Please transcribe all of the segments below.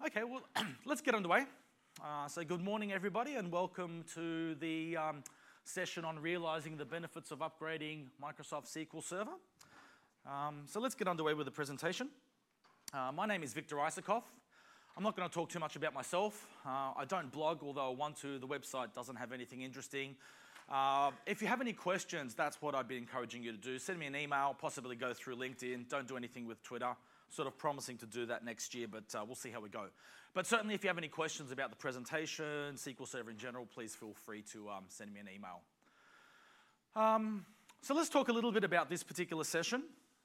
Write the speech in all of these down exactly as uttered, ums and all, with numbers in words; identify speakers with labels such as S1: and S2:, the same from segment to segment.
S1: Okay, well, let's get underway. Uh, so good morning, everybody, and welcome to the um, session on realizing the benefits of upgrading Microsoft S Q L Server. Um, so let's get underway with the presentation. Uh, my name is Victor Isakoff. I'm not going to talk too much about myself. Uh, I don't blog, although I want to. The website doesn't have anything interesting. Uh, if you have any questions, that's what I'd be encouraging you to do. Send me an email, possibly go through LinkedIn. Don't do anything with Twitter. Sort of promising to do that next year, but uh, we'll see how we go. But certainly if you have any questions about the presentation, S Q L Server in general, please feel free to um, send me an email. Um, so let's talk a little bit about this particular session.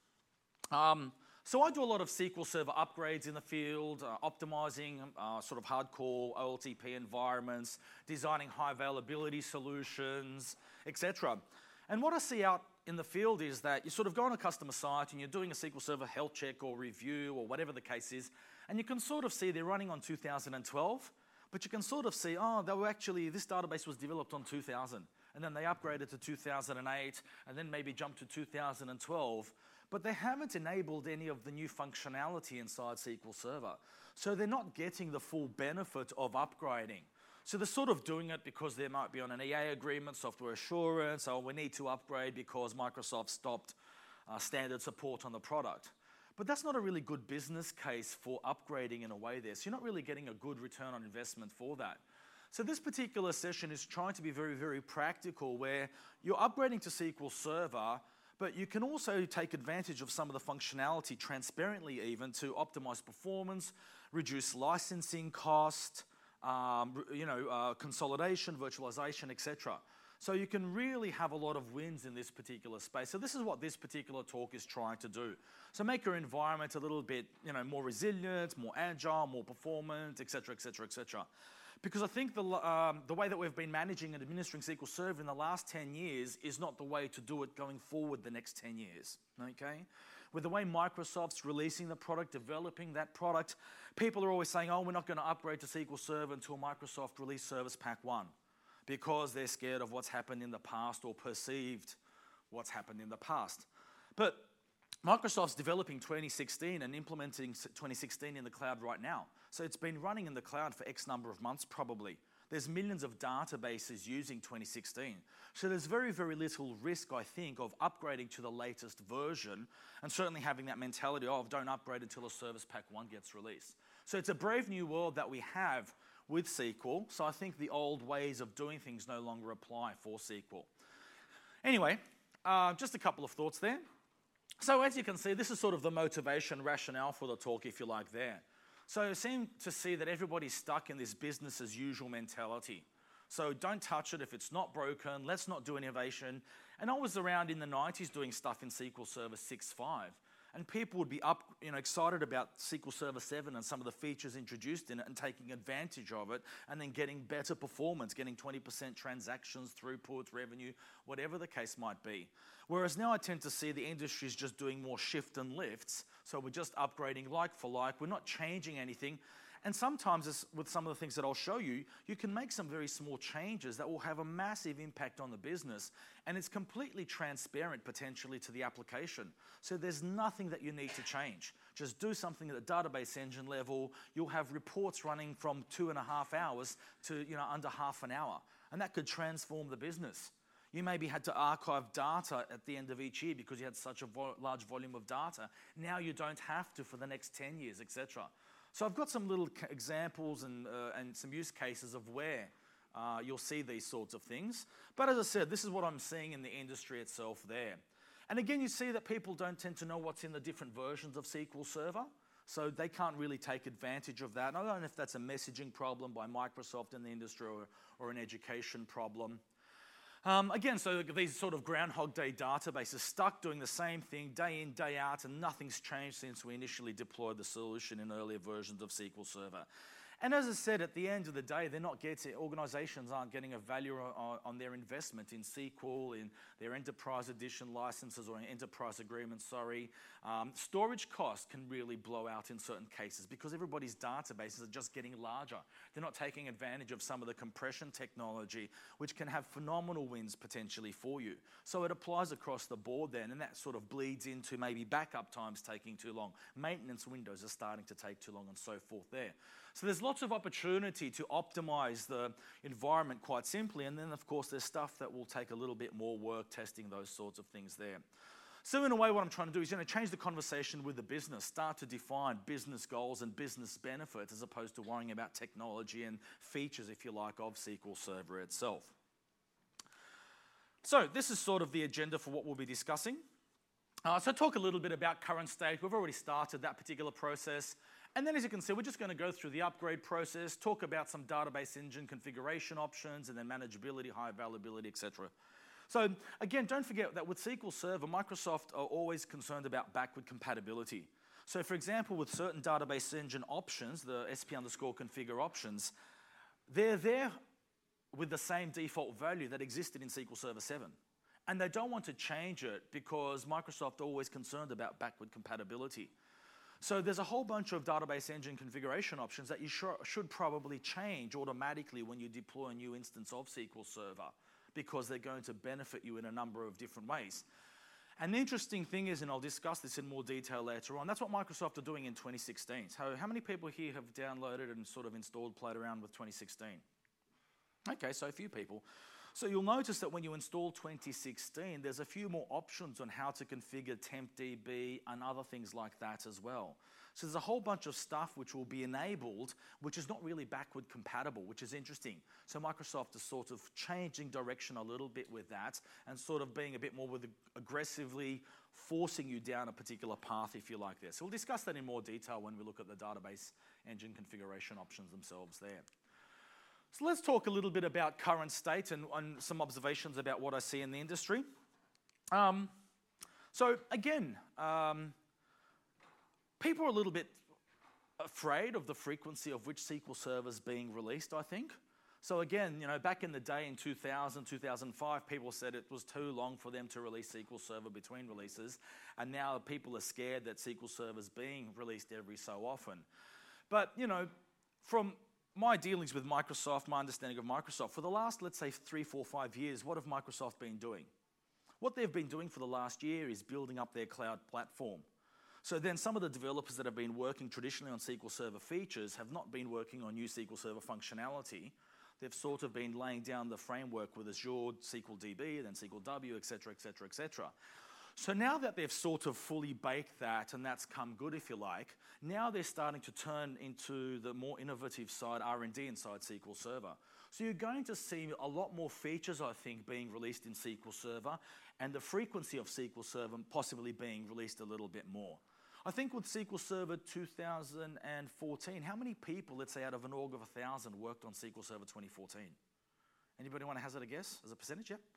S1: Um, so I do a lot of S Q L Server upgrades in the field, uh, optimizing uh, sort of hardcore O L T P environments, designing high availability solutions, et cetera. And what I see out in the field is that you sort of go on a customer site and you're doing a S Q L Server health check or review or whatever the case is, and you can sort of see they're running on two thousand twelve, but you can sort of see, oh, they were actually, this database was developed on two thousand, and then they upgraded to two thousand eight, and then maybe jumped to two thousand twelve, but they haven't enabled any of the new functionality inside S Q L Server. So they're not getting the full benefit of upgrading. So they're sort of doing it because they might be on an E A agreement, software assurance, or we need to upgrade because Microsoft stopped uh, standard support on the product. But that's not a really good business case for upgrading in a way there. So you're not really getting a good return on investment for that. So this particular session is trying to be very, very practical where you're upgrading to S Q L Server, but you can also take advantage of some of the functionality transparently even to optimize performance, reduce licensing cost, Um, you know, uh, consolidation, virtualization, et cetera. So you can really have a lot of wins in this particular space. So this is what this particular talk is trying to do. So make your environment a little bit, you know, more resilient, more agile, more performant, et cetera, et cetera, et cetera. Because I think the, um, the way that we've been managing and administering S Q L Server in the last ten years is not the way to do it going forward the next ten years, okay? With the way Microsoft's releasing the product, developing that product, people are always saying, oh, we're not going to upgrade to S Q L Server until Microsoft release Service Pack one because they're scared of what's happened in the past or perceived what's happened in the past. But Microsoft's developing twenty sixteen and implementing twenty sixteen in the cloud right now. So it's been running in the cloud for X number of months probably. There's millions of databases using twenty sixteen. So there's very, very little risk, I think, of upgrading to the latest version and certainly having that mentality of don't upgrade until a Service Pack one gets released. So it's a brave new world that we have with S Q L. So I think the old ways of doing things no longer apply for S Q L. Anyway, uh, just a couple of thoughts there. So as you can see, this is sort of the motivation rationale for the talk, if you like, there. So you seem to see that everybody's stuck in this business as usual mentality. So don't touch it if it's not broken. Let's not do innovation. And I was around in the nineties doing stuff in S Q L Server six point five. And people would be up, you know, excited about S Q L Server seven and some of the features introduced in it and taking advantage of it and then getting better performance, getting twenty percent transactions, throughput, revenue, whatever the case might be. Whereas now I tend to see the industry is just doing more shift and lifts. So we're just upgrading like for like. We're not changing anything. And sometimes it's, with some of the things that I'll show you, you can make some very small changes that will have a massive impact on the business. And it's completely transparent potentially to the application. So there's nothing that you need to change. Just do something at the database engine level. You'll have reports running from two and a half hours to you know under half an hour. And that could transform the business. You maybe had to archive data at the end of each year because you had such a vo- large volume of data. Now you don't have to for the next ten years, et cetera. So I've got some little examples and, uh, and some use cases of where uh, you'll see these sorts of things. But as I said, this is what I'm seeing in the industry itself there. And again, you see that people don't tend to know what's in the different versions of S Q L Server. So they can't really take advantage of that. And I don't know if that's a messaging problem by Microsoft in the industry or, or an education problem. Um, again, so these sort of Groundhog Day databases stuck doing the same thing day in, day out, and nothing's changed since we initially deployed the solution in earlier versions of S Q L Server. And as I said, at the end of the day, they're not getting, organizations aren't getting a value on, on their investment in S Q L, in their enterprise edition licenses or enterprise agreements, sorry. Um, storage costs can really blow out in certain cases because everybody's databases are just getting larger. They're not taking advantage of some of the compression technology, which can have phenomenal wins potentially for you. So it applies across the board then, and that sort of bleeds into maybe backup times taking too long. Maintenance windows are starting to take too long and so forth there. So there's lots of opportunity to optimize the environment quite simply, and then of course there's stuff that will take a little bit more work testing those sorts of things there. So in a way what I'm trying to do is you know, change the conversation with the business, start to define business goals and business benefits as opposed to worrying about technology and features, if you like, of S Q L Server itself. So this is sort of the agenda for what we'll be discussing. Uh, so talk a little bit about current state. We've already started that particular process. And then as you can see, we're just going to go through the upgrade process, talk about some database engine configuration options, and then manageability, high availability, et cetera. So again, don't forget that with S Q L Server, Microsoft are always concerned about backward compatibility. So for example, with certain database engine options, the S P underscore configure options, they're there with the same default value that existed in S Q L Server seven. And they don't want to change it because Microsoft are always concerned about backward compatibility. So there's a whole bunch of database engine configuration options that you sh should probably change automatically when you deploy a new instance of S Q L Server because they're going to benefit you in a number of different ways. And the interesting thing is, and I'll discuss this in more detail later on, that's what Microsoft are doing in twenty sixteen. So how many people here have downloaded and sort of installed, played around with twenty sixteen? Okay, so a few people. So you'll notice that when you install twenty sixteen, there's a few more options on how to configure TempDB and other things like that as well. So there's a whole bunch of stuff which will be enabled, which is not really backward compatible, which is interesting. So Microsoft is sort of changing direction a little bit with that and sort of being a bit more with aggressively forcing you down a particular path, if you like this. So we'll discuss that in more detail when we look at the database engine configuration options themselves there. So let's talk a little bit about current state and, and some observations about what I see in the industry. Um, so again, um, people are a little bit afraid of the frequency of which S Q L servers being released, I think. So again, you know, back in the day in two thousand, two thousand five, people said it was too long for them to release S Q L Server between releases, and now people are scared that S Q L Server is being released every so often. But, you know, from my dealings with Microsoft, my understanding of Microsoft, for the last, let's say, three, four, five years, what have Microsoft been doing? What they've been doing for the last year is building up their cloud platform. So then some of the developers that have been working traditionally on S Q L Server features have not been working on new S Q L Server functionality. They've sort of been laying down the framework with Azure, S Q L D B, then S Q L W, et cetera, et cetera, et cetera. So now that they've sort of fully baked that, and that's come good, if you like, now they're starting to turn into the more innovative side, R and D inside S Q L Server. So you're going to see a lot more features, I think, being released in S Q L Server, and the frequency of S Q L Server possibly being released a little bit more. I think with S Q L Server two thousand fourteen, how many people, let's say out of an org of one thousand, worked on S Q L Server twenty fourteen? Anybody want to hazard a guess as a percentage? Yeah?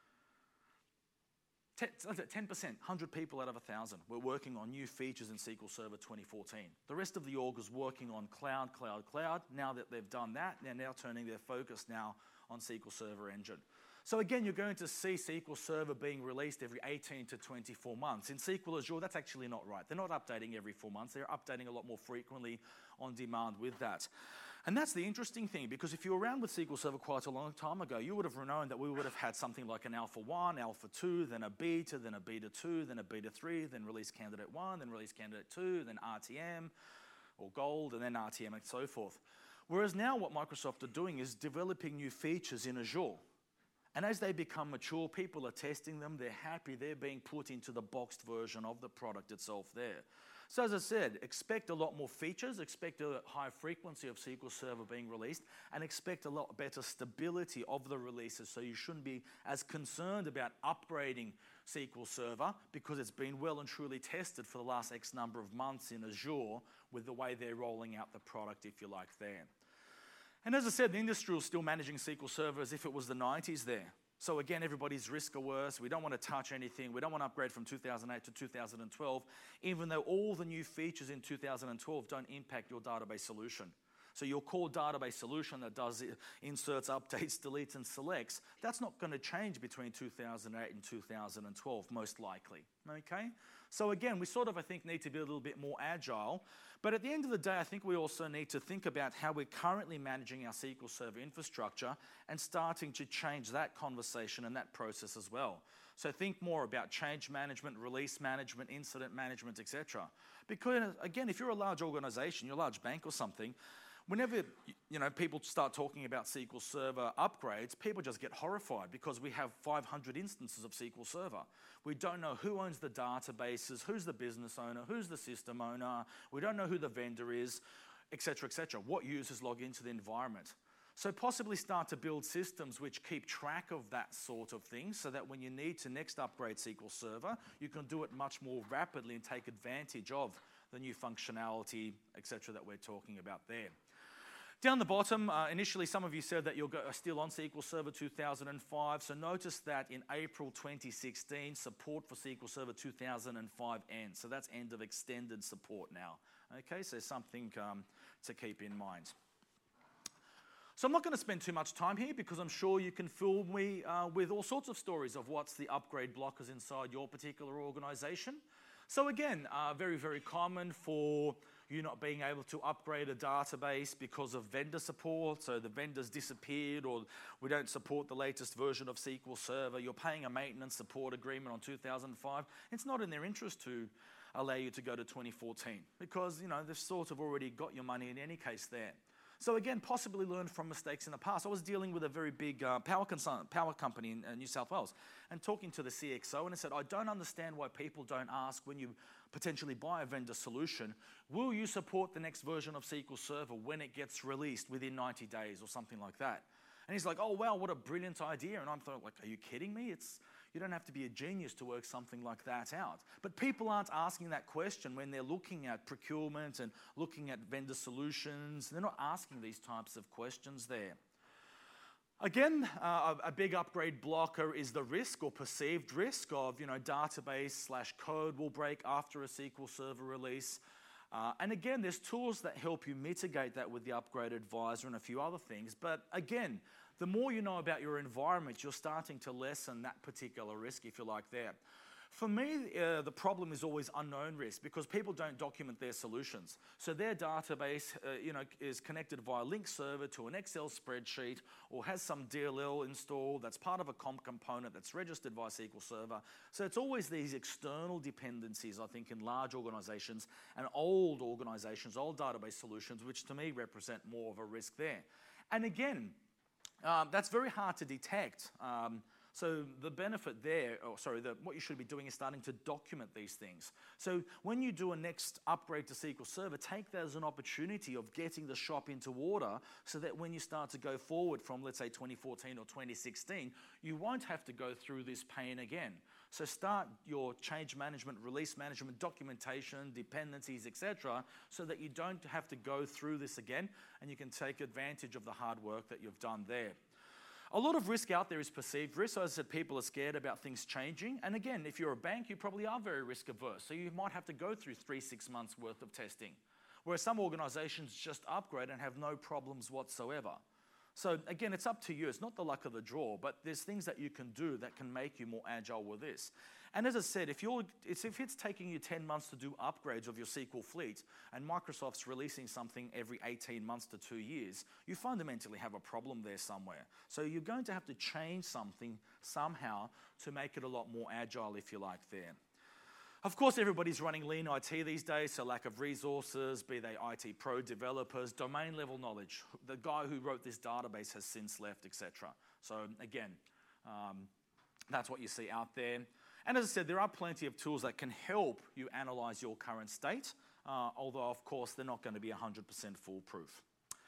S1: ten percent, one hundred people out of one thousand were working on new features in S Q L Server twenty fourteen. The rest of the org is working on cloud, cloud, cloud. Now that they've done that, they're now turning their focus now on S Q L Server Engine. So again, you're going to see S Q L Server being released every eighteen to twenty-four months. In S Q L Azure, that's actually not right. They're not updating every four months. They're updating a lot more frequently on demand with that. And that's the interesting thing, because if you were around with S Q L Server quite a long time ago, you would have known that we would have had something like an Alpha one, Alpha two, then a Beta, then a Beta two, then a Beta three, then Release Candidate one, then Release Candidate two, then R T M, or Gold, and then R T M, and so forth. Whereas now what Microsoft are doing is developing new features in Azure. And as they become mature, people are testing them, they're happy, they're being put into the boxed version of the product itself there. So as I said, expect a lot more features, expect a high frequency of S Q L Server being released, and expect a lot better stability of the releases, so you shouldn't be as concerned about upgrading S Q L Server because it's been well and truly tested for the last X number of months in Azure with the way they're rolling out the product, if you like, there. And as I said, the industry is still managing S Q L Server as if it was the nineties there. So again, everybody's risk averse. We don't want to touch anything. We don't want to upgrade from two thousand eight to two thousand twelve, even though all the new features in two thousand twelve don't impact your database solution. So your core database solution that does inserts, updates, deletes, and selects, that's not going to change between two thousand eight and two thousand twelve, most likely, okay? So again, we sort of, I think, need to be a little bit more agile. But at the end of the day, I think we also need to think about how we're currently managing our S Q L Server infrastructure and starting to change that conversation and that process as well. So think more about change management, release management, incident management, et cetera. Because again, if you're a large organization, you're a large bank or something, whenever you know people start talking about S Q L Server upgrades, people just get horrified because we have five hundred instances of S Q L Server. We don't know who owns the databases, who's the business owner, who's the system owner. We don't know who the vendor is, et cetera, et cetera. What users log into the environment. So possibly start to build systems which keep track of that sort of thing so that when you need to next upgrade S Q L Server, you can do it much more rapidly and take advantage of the new functionality, et cetera, that we're talking about there. Down the bottom, uh, initially some of you said that you're go- are still on S Q L Server two thousand five, so notice that in April twenty sixteen, support for S Q L Server two thousand five ends. So that's end of extended support now. Okay, so something um, to keep in mind. So I'm not going to spend too much time here because I'm sure you can fill me uh, with all sorts of stories of what's the upgrade blockers inside your particular organization. So again, uh, very, very common for you not being able to upgrade a database because of vendor support, so the vendor's disappeared or we don't support the latest version of S Q L Server. You're paying a maintenance support agreement on two thousand five. It's not in their interest to allow you to go to twenty fourteen because you know they've sort of already got your money in any case there. So again, possibly learn from mistakes in the past. I was dealing with a very big uh, power, concern, power company in uh, New South Wales and talking to the C X O and I said, I don't understand why people don't ask when you potentially buy a vendor solution, will you support the next version of S Q L Server when it gets released within ninety days or something like that? And he's like, oh wow, what a brilliant idea. And I'm thought, like, are you kidding me? It's You don't have to be a genius to work something like that out. But people aren't asking that question when they're looking at procurement and looking at vendor solutions. They're not asking these types of questions there. Again, uh, a big upgrade blocker is the risk or perceived risk of, you know, database slash code will break after a S Q L Server release. Uh, and again, there's tools that help you mitigate that with the Upgrade Advisor and a few other things. But again, the more you know about your environment, you're starting to lessen that particular risk, if you like, there. For me, uh, the problem is always unknown risk because people don't document their solutions. So their database uh, you know, is connected via link server to an Excel spreadsheet or has some D L L installed that's part of a comp component that's registered via S Q L Server. So it's always these external dependencies, I think, in large organizations and old organizations, old database solutions, which to me represent more of a risk there. And again, um, that's very hard to detect. Um, So the benefit there, or sorry, the, what you should be doing is starting to document these things. So when you do a next upgrade to S Q L Server, take that as an opportunity of getting the shop into order so that when you start to go forward from, let's say, twenty fourteen or twenty sixteen, you won't have to go through this pain again. So start your change management, release management, documentation, dependencies, et cetera, so that you don't have to go through this again and you can take advantage of the hard work that you've done there. A lot of risk out there is perceived risk. So as I said, people are scared about things changing. And again, if you're a bank, you probably are very risk averse. So you might have to go through three, six months worth of testing. Whereas some organizations just upgrade and have no problems whatsoever. So again, it's up to you. It's not the luck of the draw, but there's things that you can do that can make you more agile with this. And as I said, if, you're, it's, if it's taking you ten months to do upgrades of your S Q L fleet and Microsoft's releasing something every eighteen months to two years, you fundamentally have a problem there somewhere. So you're going to have to change something somehow to make it a lot more agile, if you like, there. Of course, everybody's running lean I T these days, so lack of resources, be they I T pro developers, domain level knowledge. The guy who wrote this database has since left, et cetera. So again, um, that's what you see out there. And as I said, there are plenty of tools that can help you analyze your current state, uh, although of course they're not going to be one hundred percent foolproof.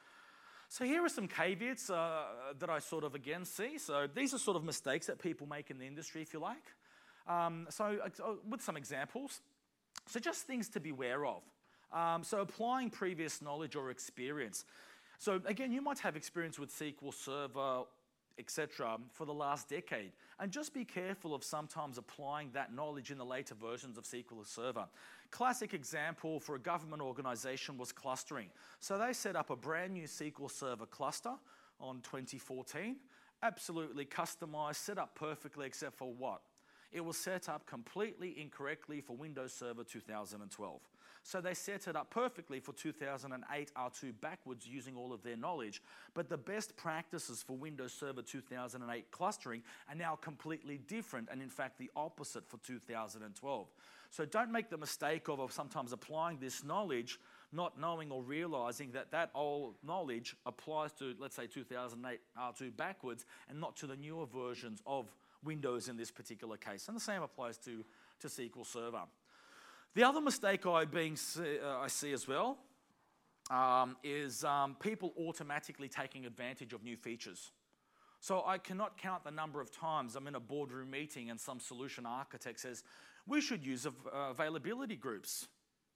S1: So here are some caveats uh, that I sort of again see. So these are sort of mistakes that people make in the industry, if you like. Um, so uh, with some examples, so just things to be aware of. Um, so applying previous knowledge or experience. So again, you might have experience with S Q L Server et cetera, for the last decade. And just be careful of sometimes applying that knowledge in the later versions of S Q L Server. Classic example for a government organization was clustering. So they set up a brand new S Q L Server cluster on twenty fourteen, absolutely customized, set up perfectly, except for what? It was set up completely incorrectly for Windows Server two thousand twelve. So they set it up perfectly for two thousand eight R two backwards using all of their knowledge, but the best practices for Windows Server two thousand eight clustering are now completely different, and in fact the opposite for two thousand twelve. So don't make the mistake of, of sometimes applying this knowledge, not knowing or realizing that that old knowledge applies to, let's say, two thousand eight R two backwards and not to the newer versions of Windows in this particular case. And the same applies to, to S Q L Server. The other mistake I, being, uh, I see as well um, is um, people automatically taking advantage of new features. So I cannot count the number of times I'm in a boardroom meeting and some solution architect says, we should use av uh, availability groups.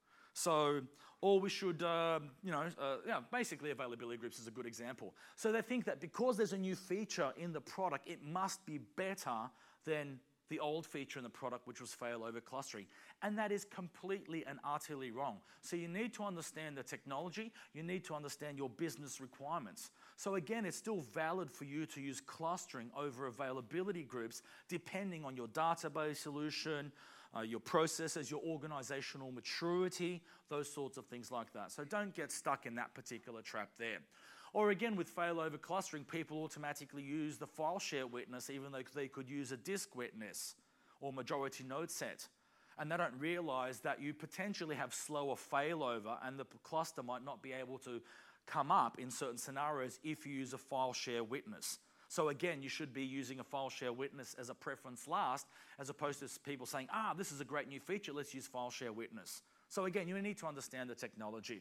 S1: So, or we should, uh, you know, uh, yeah, basically availability groups is a good example. So they think that because there's a new feature in the product, it must be better than the old feature in the product, which was failover clustering. And that is completely and utterly wrong. So you need to understand the technology, you need to understand your business requirements. So again, it's still valid for you to use clustering over availability groups, depending on your database solution, uh, your processes, your organizational maturity, those sorts of things like that. So don't get stuck in that particular trap there. Or again, with failover clustering, people automatically use the file share witness even though they could use a disk witness or majority node set. And they don't realize that you potentially have slower failover and the cluster might not be able to come up in certain scenarios if you use a file share witness. So again, you should be using a file share witness as a preference last, as opposed to people saying, ah, this is a great new feature, let's use file share witness. So again, you need to understand the technology.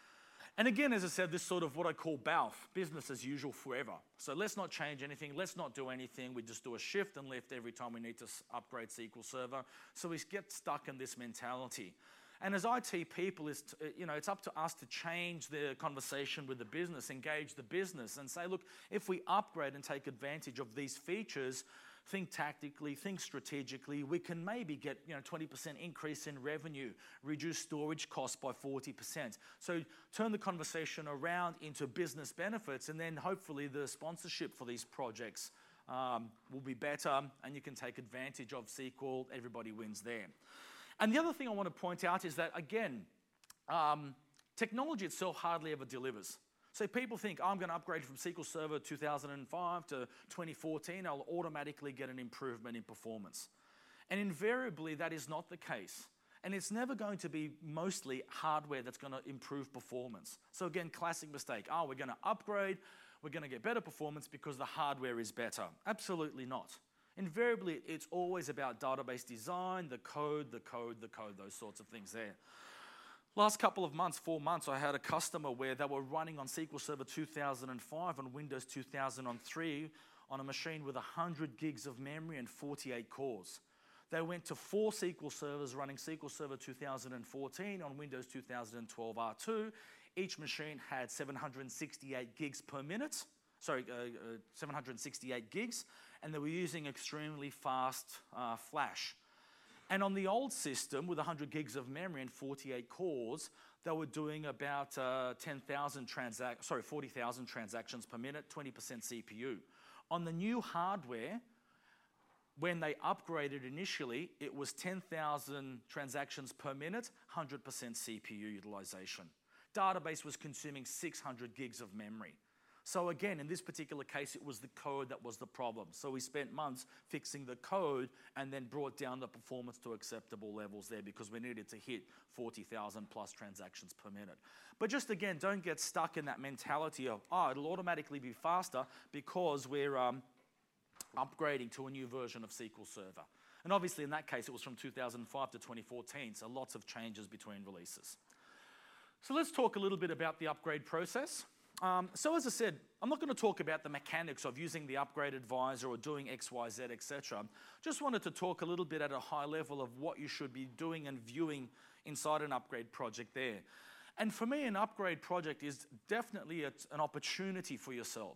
S1: And again, as I said, this sort of what I call B A L F, business as usual forever. So let's not change anything, let's not do anything, we just do a shift and lift every time we need to upgrade S Q L Server. So we get stuck in this mentality. And as I T people, it's, you know, it's up to us to change the conversation with the business, engage the business and say, look, if we upgrade and take advantage of these features, think tactically, think strategically, we can maybe get, you know, twenty percent increase in revenue, reduce storage costs by forty percent. So turn the conversation around into business benefits, and then hopefully the sponsorship for these projects um, will be better and you can take advantage of S Q L, everybody wins there. And the other thing I want to point out is that, again, um, technology itself hardly ever delivers. So people think, oh, I'm going to upgrade from S Q L Server two thousand five to twenty fourteen, I'll automatically get an improvement in performance. And invariably, that is not the case. And it's never going to be mostly hardware that's going to improve performance. So again, classic mistake. Oh, we're going to upgrade, we're going to get better performance because the hardware is better. Absolutely not. Invariably, it's always about database design, the code, the code, the code, those sorts of things there. Last couple of months, four months, I had a customer where they were running on S Q L Server two thousand five and Windows two thousand three on a machine with one hundred gigs of memory and forty-eight cores. They went to four S Q L servers running S Q L Server two thousand fourteen on Windows two thousand twelve R two. Each machine had seven hundred sixty-eight gigs per minute, sorry, uh, uh, seven hundred sixty-eight gigs, and they were using extremely fast uh, flash. And on the old system, with one hundred gigs of memory and forty-eight cores, they were doing about uh, ten thousand transac- sorry, forty thousand transactions per minute, twenty percent C P U. On the new hardware, when they upgraded initially, it was ten thousand transactions per minute, one hundred percent C P U utilization. Database was consuming six hundred gigs of memory. So again, in this particular case, it was the code that was the problem. So we spent months fixing the code and then brought down the performance to acceptable levels there because we needed to hit forty thousand plus transactions per minute. But just again, don't get stuck in that mentality of, oh, it'll automatically be faster because we're um, upgrading to a new version of S Q L Server. And obviously in that case, it was from two thousand five to twenty fourteen, so lots of changes between releases. So let's talk a little bit about the upgrade process. Um, so as I said, I'm not going to talk about the mechanics of using the upgrade advisor or doing X, Y, Z, et cetera. Just wanted to talk a little bit at a high level of what you should be doing and viewing inside an upgrade project there. And for me, an upgrade project is definitely a, an opportunity for yourselves.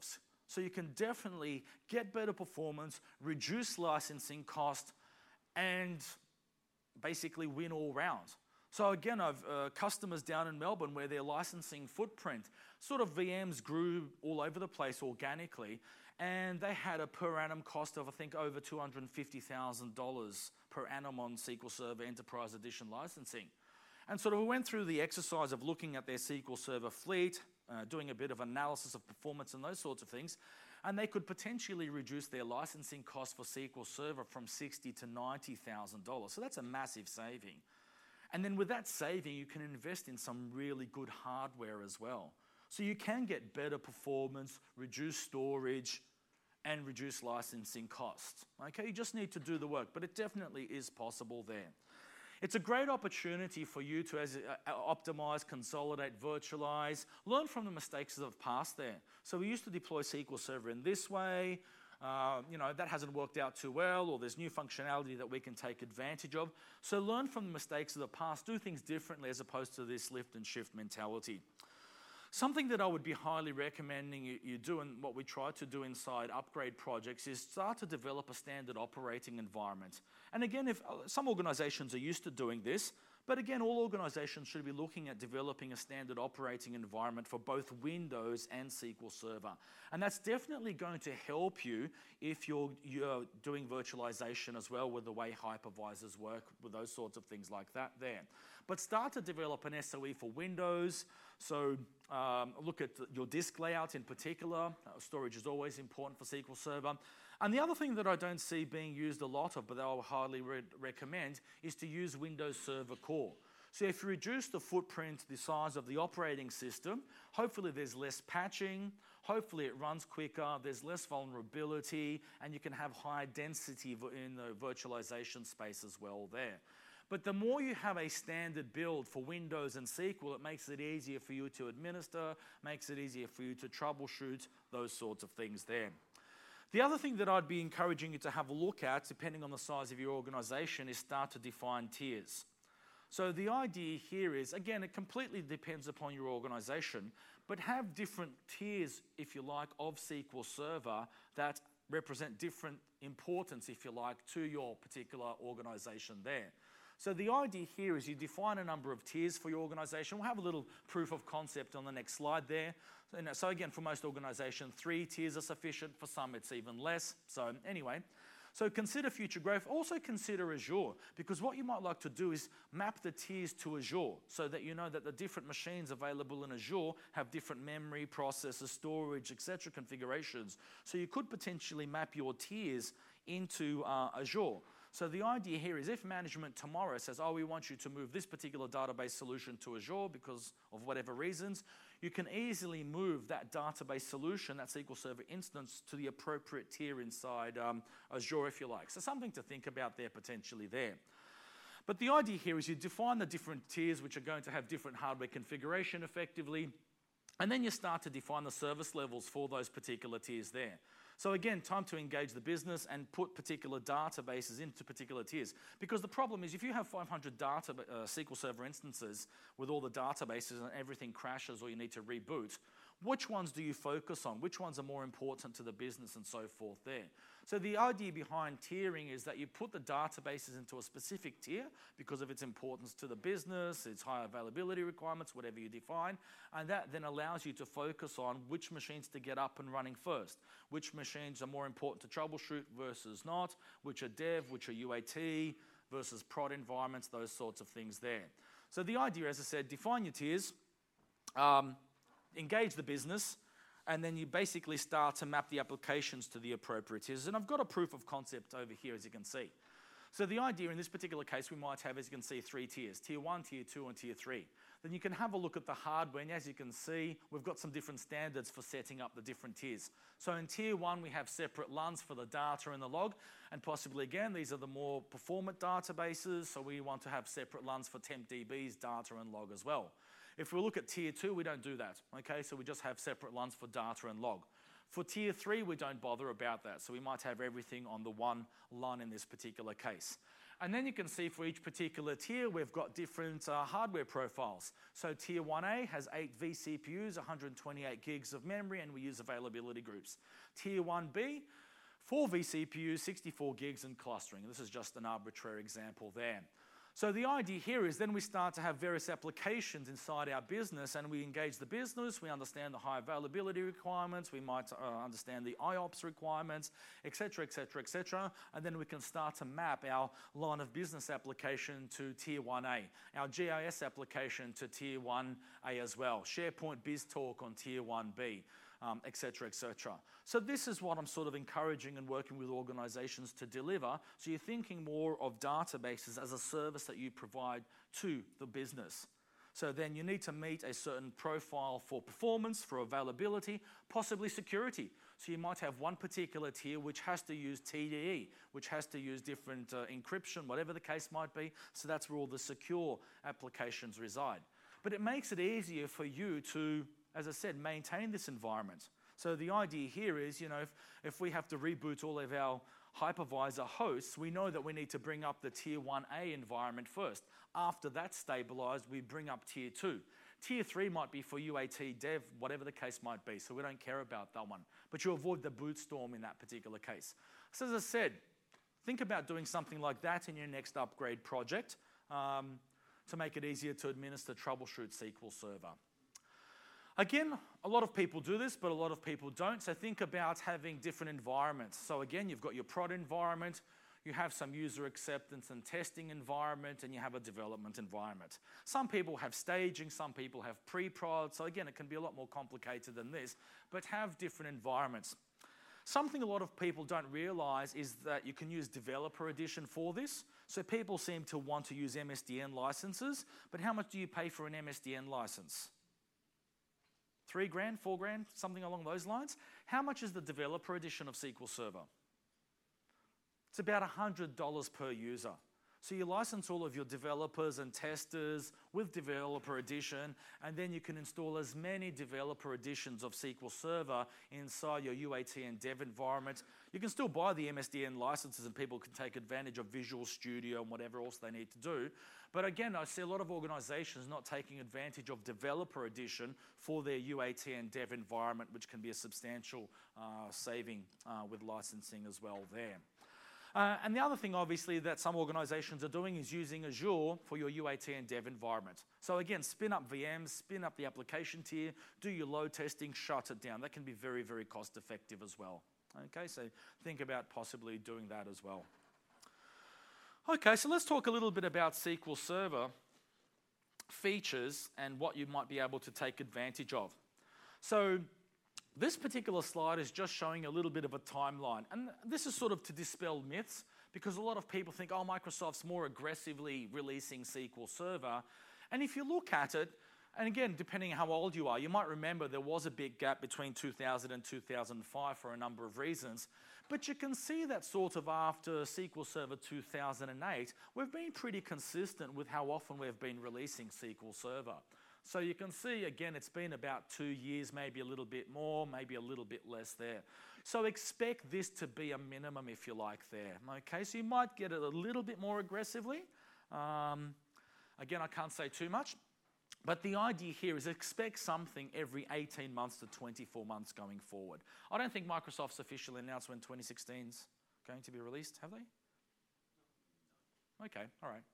S1: So you can definitely get better performance, reduce licensing cost, and basically win all round. So again, I've uh, customers down in Melbourne where their licensing footprint, sort of V Ms grew all over the place organically, and they had a per annum cost of, I think, over two hundred fifty thousand dollars per annum on S Q L Server Enterprise Edition licensing. And sort of we went through the exercise of looking at their S Q L Server fleet, uh, doing a bit of analysis of performance and those sorts of things, and they could potentially reduce their licensing cost for S Q L Server from sixty thousand dollars to ninety thousand dollars. So that's a massive saving. And then with that saving, you can invest in some really good hardware as well. So you can get better performance, reduce storage, and reduce licensing costs. Okay, you just need to do the work, but it definitely is possible there. It's a great opportunity for you to as, uh, optimize, consolidate, virtualize, learn from the mistakes that have passed there. So we used to deploy S Q L Server in this way. Uh, you know, that hasn't worked out too well, or there's new functionality that we can take advantage of. So learn from the mistakes of the past, do things differently as opposed to this lift and shift mentality. Something that I would be highly recommending you, you do, and what we try to do inside upgrade projects, is start to develop a standard operating environment. And again, if uh, some organizations are used to doing this, but again, all organizations should be looking at developing a standard operating environment for both Windows and S Q L Server. And that's definitely going to help you if you're, you're doing virtualization as well, with the way hypervisors work, with those sorts of things like that there. But start to develop an S O E for Windows. So um, look at the, your disk layout in particular. Uh, storage is always important for S Q L Server. And the other thing that I don't see being used a lot of, but that I would highly re recommend, is to use Windows Server Core. So if you reduce the footprint, the size of the operating system, hopefully there's less patching, hopefully it runs quicker, there's less vulnerability, and you can have high density in the virtualization space as well there. But the more you have a standard build for Windows and S Q L, it makes it easier for you to administer, makes it easier for you to troubleshoot, those sorts of things there. The other thing that I'd be encouraging you to have a look at, depending on the size of your organization, is start to define tiers. So the idea here is, again, it completely depends upon your organization, but have different tiers, if you like, of S Q L Server that represent different importance, if you like, to your particular organization there. So the idea here is you define a number of tiers for your organization. We'll have a little proof of concept on the next slide there. So again, for most organizations, three tiers are sufficient. For some, it's even less. So anyway, so consider future growth. Also consider Azure, because what you might like to do is map the tiers to Azure so that you know that the different machines available in Azure have different memory, processor, storage, et cetera configurations. So you could potentially map your tiers into uh, Azure. So the idea here is if management tomorrow says, oh, we want you to move this particular database solution to Azure because of whatever reasons, you can easily move that database solution, that S Q L Server instance, to the appropriate tier inside um, Azure, if you like. So something to think about there potentially there. But the idea here is you define the different tiers which are going to have different hardware configuration effectively, and then you start to define the service levels for those particular tiers there. So again, time to engage the business and put particular databases into particular tiers. Because the problem is if you have five hundred data, uh, S Q L Server instances with all the databases and everything crashes or you need to reboot, which ones do you focus on? Which ones are more important to the business and so forth there? So the idea behind tiering is that you put the databases into a specific tier because of its importance to the business, its high availability requirements, whatever you define, and that then allows you to focus on which machines to get up and running first, which machines are more important to troubleshoot versus not, which are dev, which are U A T versus prod environments, those sorts of things there. So the idea, as I said, define your tiers, um, engage the business, and then you basically start to map the applications to the appropriate tiers. And I've got a proof of concept over here, as you can see. So the idea in this particular case, we might have, as you can see, three tiers, tier one, tier two, and tier three. Then you can have a look at the hardware, and as you can see, we've got some different standards for setting up the different tiers. So in tier one, we have separate L U Ns for the data and the log, and possibly again, these are the more performant databases, so we want to have separate L U Ns for temp D Bs, data and log as well. If we look at tier two, we don't do that, okay? So we just have separate L U Ns for data and log. For tier three, we don't bother about that. So we might have everything on the one L U N in this particular case. And then you can see for each particular tier, we've got different uh, hardware profiles. So tier one A has eight vCPUs, one hundred twenty-eight gigs of memory, and we use availability groups. Tier one B, four vCPUs, sixty-four gigs, and clustering. This is just an arbitrary example there. So the idea here is then we start to have various applications inside our business, and we engage the business, we understand the high availability requirements, we might uh, understand the I O P S requirements, et cetera, et cetera, et cetera, and then we can start to map our line of business application to tier one A, our G I S application to tier one A as well, SharePoint BizTalk on tier one B. Um, et cetera, et cetera. So this is what I'm sort of encouraging and working with organizations to deliver. So you're thinking more of databases as a service that you provide to the business. So then you need to meet a certain profile for performance, for availability, possibly security. So you might have one particular tier which has to use T D E, which has to use different uh, encryption, whatever the case might be. So that's where all the secure applications reside. But it makes it easier for you to, as I said, maintain this environment. So the idea here is, you know, if, if we have to reboot all of our hypervisor hosts, we know that we need to bring up the tier one A environment first. After that's stabilized, we bring up tier two. Tier three might be for U A T, dev, whatever the case might be, so we don't care about that one. But you avoid the boot storm in that particular case. So as I said, think about doing something like that in your next upgrade project um, to make it easier to administer, troubleshoot S Q L Server. Again, a lot of people do this, but a lot of people don't. So think about having different environments. So again, you've got your prod environment, you have some user acceptance and testing environment, and you have a development environment. Some people have staging, some people have pre-prod. So again, it can be a lot more complicated than this, but have different environments. Something a lot of people don't realize is that you can use Developer Edition for this. So people seem to want to use M S D N licenses, but how much do you pay for an M S D N license? Three grand, four grand, something along those lines. How much is the Developer Edition of S Q L Server? It's about one hundred dollars per user. So you license all of your developers and testers with Developer Edition, and then you can install as many Developer Editions of S Q L Server inside your U A T and dev environment. You can still buy the M S D N licenses and people can take advantage of Visual Studio and whatever else they need to do. But again, I see a lot of organizations not taking advantage of Developer Edition for their U A T and dev environment, which can be a substantial uh, saving uh, with licensing as well there. Uh, and the other thing, obviously, that some organizations are doing is using Azure for your U A T and dev environment. So again, spin up V Ms, spin up the application tier, do your load testing, shut it down. That can be very, very cost effective as well. Okay, so think about possibly doing that as well. Okay, so let's talk a little bit about S Q L Server features and what you might be able to take advantage of. So this particular slide is just showing a little bit of a timeline. And this is sort of to dispel myths, because a lot of people think, oh, Microsoft's more aggressively releasing S Q L Server. And if you look at it, and again, depending how old you are, you might remember there was a big gap between two thousand and two thousand five for a number of reasons. But you can see that sort of after S Q L Server two thousand eight, we've been pretty consistent with how often we've been releasing S Q L Server. So you can see, again, it's been about two years, maybe a little bit more, maybe a little bit less there. So expect this to be a minimum, if you like, there. Okay, so you might get it a little bit more aggressively. Um, again, I can't say too much. But the idea here is expect something every eighteen months to twenty-four months going forward. I don't think Microsoft's officially announced when twenty sixteen's going to be released, have they? Okay, all right.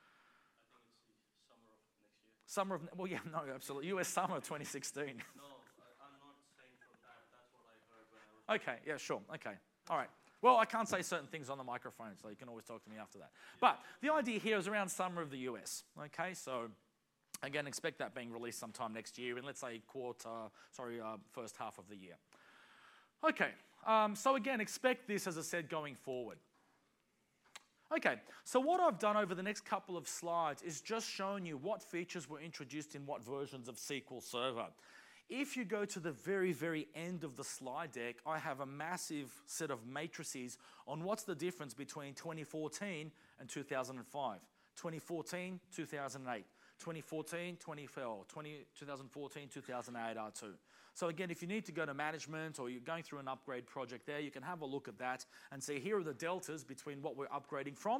S1: Summer of, well, yeah, no, absolutely. U S summer of twenty sixteen.
S2: No, I'm not saying from that. That's what I heard when I was...
S1: Okay, yeah, sure, okay. All right. Well, I can't say certain things on the microphone, so you can always talk to me after that. But the idea here is around summer of the U S, okay? So, again, expect that being released sometime next year, in, let's say, quarter, sorry, uh, first half of the year. Okay, um, so again, expect this, as I said, going forward. Okay, so what I've done over the next couple of slides is just showing you what features were introduced in what versions of S Q L Server. If you go to the very, very end of the slide deck, I have a massive set of matrices on what's the difference between twenty fourteen and two thousand five, twenty fourteen, two thousand eight, twenty fourteen, twenty fourteen, two thousand eight R two. So again, if you need to go to management or you're going through an upgrade project there, you can have a look at that and see here are the deltas between what we're upgrading from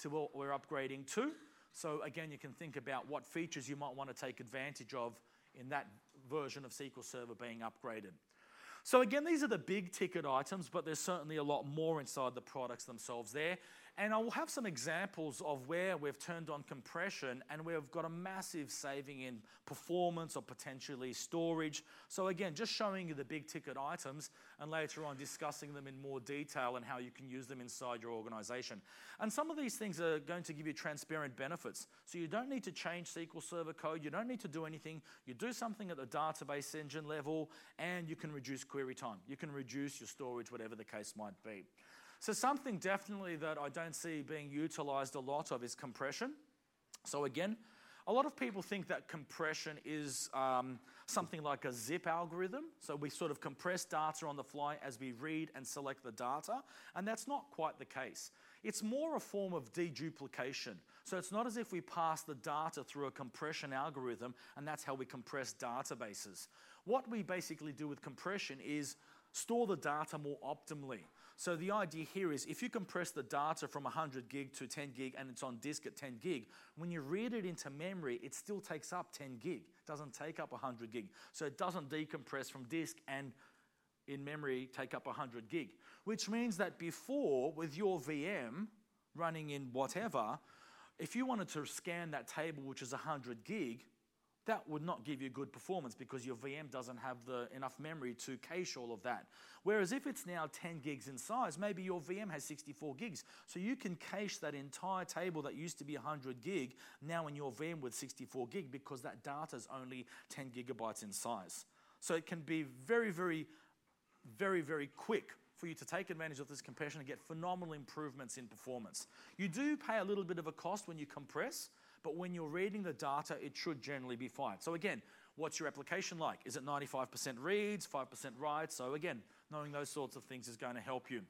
S1: to what we're upgrading to. So again, you can think about what features you might want to take advantage of in that version of S Q L Server being upgraded. So again, these are the big ticket items, but there's certainly a lot more inside the products themselves there. And I will have some examples of where we've turned on compression and we've got a massive saving in performance or potentially storage. So again, just showing you the big ticket items and later on discussing them in more detail and how you can use them inside your organization. And some of these things are going to give you transparent benefits. So you don't need to change S Q L Server code. You don't need to do anything. You do something at the database engine level and you can reduce query time. You can reduce your storage, whatever the case might be. So something definitely that I don't see being utilized a lot of is compression. So again, a lot of people think that compression is um, something like a zip algorithm. So we sort of compress data on the fly as we read and select the data, and that's not quite the case. It's more a form of deduplication. So it's not as if we pass the data through a compression algorithm and that's how we compress databases. What we basically do with compression is store the data more optimally. So the idea here is if you compress the data from one hundred gig to ten gig and it's on disk at ten gig, when you read it into memory, it still takes up ten gig. It doesn't take up one hundred gig. So it doesn't decompress from disk and in memory take up one hundred gig, which means that before with your V M running in whatever, if you wanted to scan that table, which is one hundred gig, that would not give you good performance because your V M doesn't have the enough memory to cache all of that. Whereas if it's now ten gigs in size, maybe your V M has sixty-four gigs. So you can cache that entire table that used to be one hundred gig now in your V M with sixty-four gig because that data is only ten gigabytes in size. So it can be very, very, very, very quick for you to take advantage of this compression and get phenomenal improvements in performance. You do pay a little bit of a cost when you compress, but when you're reading the data, it should generally be fine. So again, what's your application like? Is it ninety-five percent reads, five percent writes? So again, knowing those sorts of things is going to help you.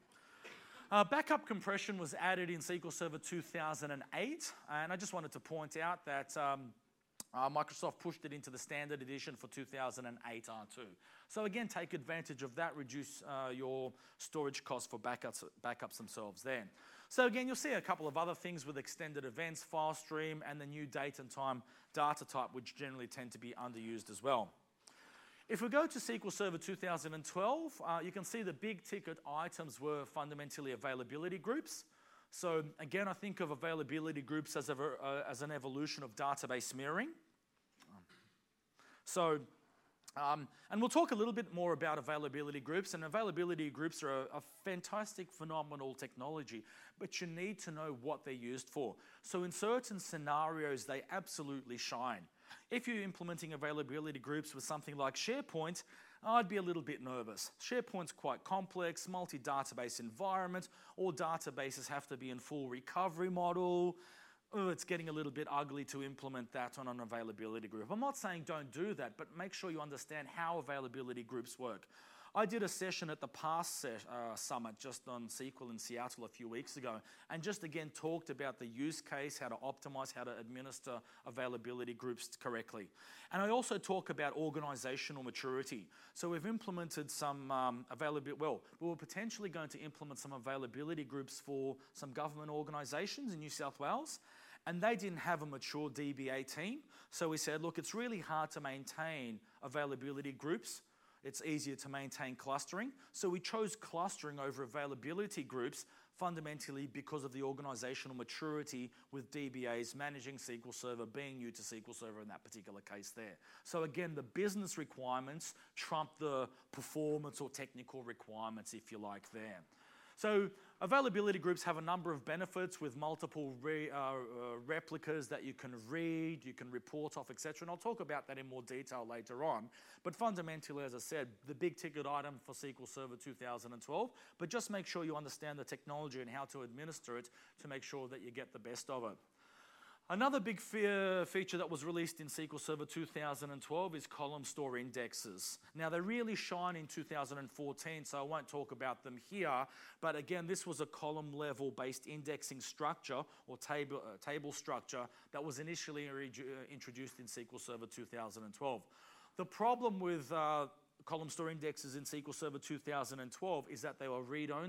S1: Uh, backup compression was added in S Q L Server two thousand eight, and I just wanted to point out that um, uh, Microsoft pushed it into the standard edition for two thousand eight R two. So again, take advantage of that, reduce uh, your storage costs for backups, backups themselves there. So again, you'll see a couple of other things with extended events, file stream, and the new date and time data type, which generally tend to be underused as well. If we go to S Q L Server two thousand twelve, uh, you can see the big ticket items were fundamentally availability groups. So again, I think of availability groups as, a, uh, as an evolution of database mirroring. So, Um, and we'll talk a little bit more about availability groups, and availability groups are a, a fantastic, phenomenal technology, but you need to know what they're used for. So in certain scenarios, they absolutely shine. If you're implementing availability groups with something like SharePoint, I'd be a little bit nervous. SharePoint's quite complex, multi-database environment, all databases have to be in full recovery model. Oh, it's getting a little bit ugly to implement that on an availability group. I'm not saying don't do that, but make sure you understand how availability groups work. I did a session at the past ses- uh, summit just on S Q L in Seattle a few weeks ago, and just again talked about the use case, how to optimize, how to administer availability groups correctly. And I also talk about organizational maturity. So we've implemented some um, availability, well, we were potentially going to implement some availability groups for some government organizations in New South Wales, and they didn't have a mature D B A team. So we said, look, it's really hard to maintain availability groups. It's easier to maintain clustering. So we chose clustering over availability groups fundamentally because of the organizational maturity with D B As managing S Q L Server, being new to S Q L Server in that particular case there. So again, the business requirements trump the performance or technical requirements, if you like, there. So availability groups have a number of benefits with multiple re, uh, uh, replicas that you can read, you can report off, et cetera. And I'll talk about that in more detail later on. But fundamentally, as I said, the big ticket item for S Q L Server two thousand twelve, but just make sure you understand the technology and how to administer it to make sure that you get the best of it. Another big fe- feature that was released in S Q L Server two thousand twelve is column store indexes. Now, they really shine in two thousand fourteen, so I won't talk about them here. But again, this was a column level based indexing structure or table, uh, table structure that was initially re- uh, introduced in S Q L Server two thousand twelve. The problem with uh, column store indexes in S Q L Server two thousand twelve is that they were read-only.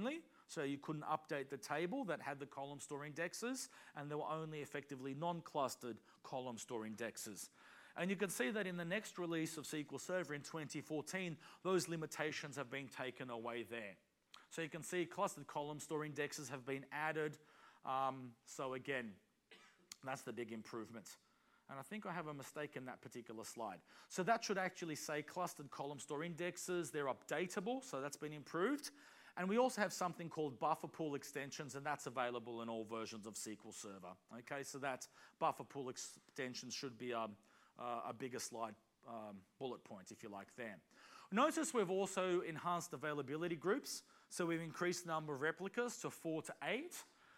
S1: So you couldn't update the table that had the column store indexes, and there were only effectively non-clustered column store indexes. And you can see that in the next release of S Q L Server in twenty fourteen, those limitations have been taken away there. So you can see clustered column store indexes have been added. Um, so again, that's the big improvement. And I think I have a mistake in that particular slide. So that should actually say clustered column store indexes. They're updatable, so that's been improved. And we also have something called buffer pool extensions, and that's available in all versions of S Q L Server. Okay, so that buffer pool extensions should be um, uh, a bigger slide um, bullet point, if you like, there. Notice we've also enhanced availability groups. So we've increased the number of replicas to four to eight.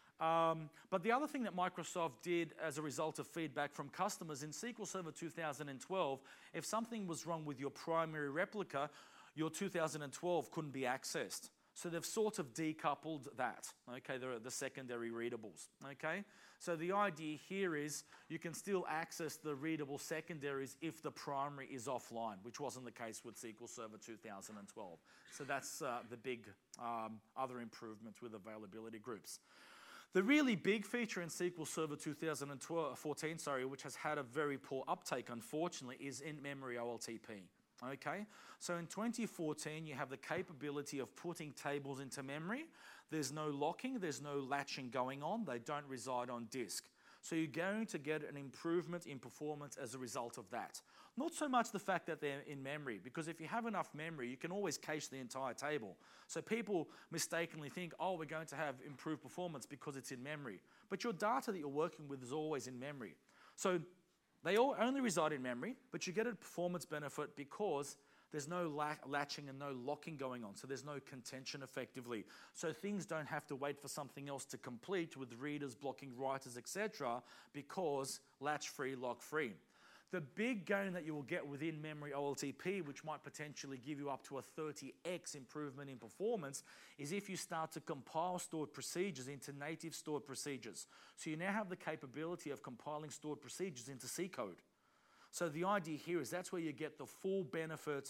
S1: Um, but the other thing that Microsoft did as a result of feedback from customers in S Q L Server two thousand twelve, if something was wrong with your primary replica, your two thousand twelve couldn't be accessed. So they've sort of decoupled that, okay, the, the secondary readables, okay? So the idea here is you can still access the readable secondaries if the primary is offline, which wasn't the case with S Q L Server two thousand twelve. So that's uh, the big um, other improvement with availability groups. The really big feature in S Q L Server two thousand fourteen, sorry, which has had a very poor uptake, unfortunately, is in-memory O L T P. Okay, so in twenty fourteen, you have the capability of putting tables into memory. There's no locking, there's no latching going on. They don't reside on disk. So you're going to get an improvement in performance as a result of that. Not so much the fact that they're in memory, because if you have enough memory, you can always cache the entire table. So people mistakenly think, oh, we're going to have improved performance because it's in memory. But your data that you're working with is always in memory. So they all only reside in memory, but you get a performance benefit because there's no latching and no locking going on. So there's no contention effectively. So things don't have to wait for something else to complete with readers blocking writers, et cetera, because latch-free, lock-free. The big gain that you will get within memory O L T P, which might potentially give you up to a thirty X improvement in performance, is if you start to compile stored procedures into native stored procedures. So you now have the capability of compiling stored procedures into C code. So the idea here is that's where you get the full benefit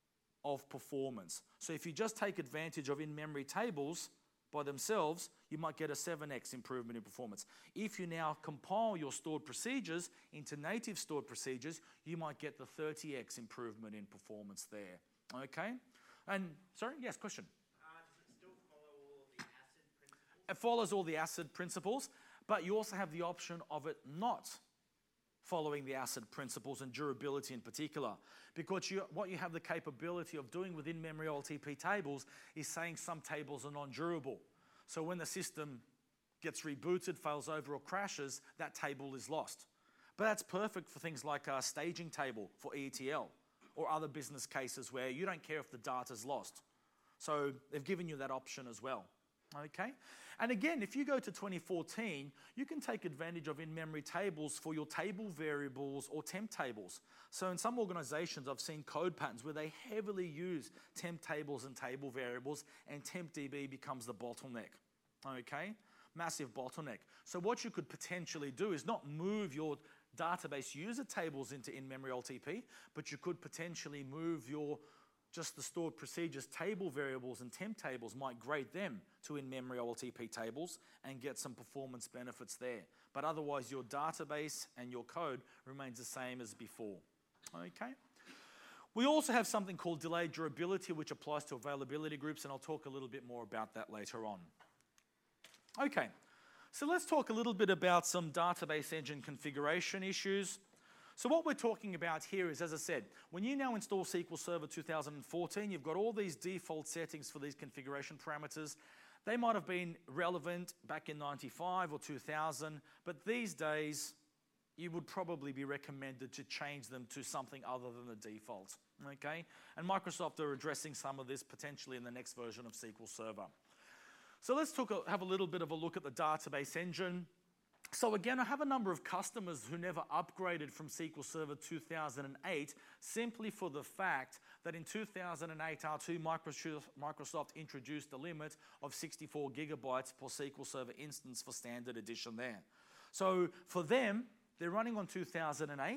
S1: of performance. So if you just take advantage of in-memory tables by themselves, you might get a seven X improvement in performance. If you now compile your stored procedures into native stored procedures, you might get the thirty X improvement in performance there. Okay? And, sorry, yes, question?
S2: Uh, does it still follow all the ACID principles?
S1: It follows all the ACID principles, but you also have the option of it not following the ACID principles and durability in particular. Because you, what you have the capability of doing within memory O L T P tables is saying some tables are non-durable. So when the system gets rebooted, fails over or crashes, that table is lost. But that's perfect for things like a staging table for E T L or other business cases where you don't care if the data's lost. So they've given you that option as well. Okay? And again, if you go to twenty fourteen, you can take advantage of in-memory tables for your table variables or temp tables. So in some organizations, I've seen code patterns where they heavily use temp tables and table variables, and temp D B becomes the bottleneck. Okay? Massive bottleneck. So what you could potentially do is not move your database user tables into in-memory O L T P, but you could potentially move your just the stored procedures table variables and temp tables, migrate them to in-memory O L T P tables and get some performance benefits there. But otherwise, your database and your code remains the same as before. Okay? We also have something called delayed durability, which applies to availability groups, and I'll talk a little bit more about that later on. Okay, so let's talk a little bit about some database engine configuration issues. So what we're talking about here is, as I said, when you now install S Q L Server two thousand fourteen, you've got all these default settings for these configuration parameters. They might have been relevant back in ninety-five or two thousand, but these days, you would probably be recommended to change them to something other than the default, okay? And Microsoft are addressing some of this potentially in the next version of S Q L Server. So let's talk, have a little bit of a look at the database engine. So again, I have a number of customers who never upgraded from S Q L Server two thousand eight simply for the fact that in two thousand eight R two, Microsoft introduced a limit of sixty-four gigabytes per S Q L Server instance for standard edition there. So for them, they're running on two thousand eight.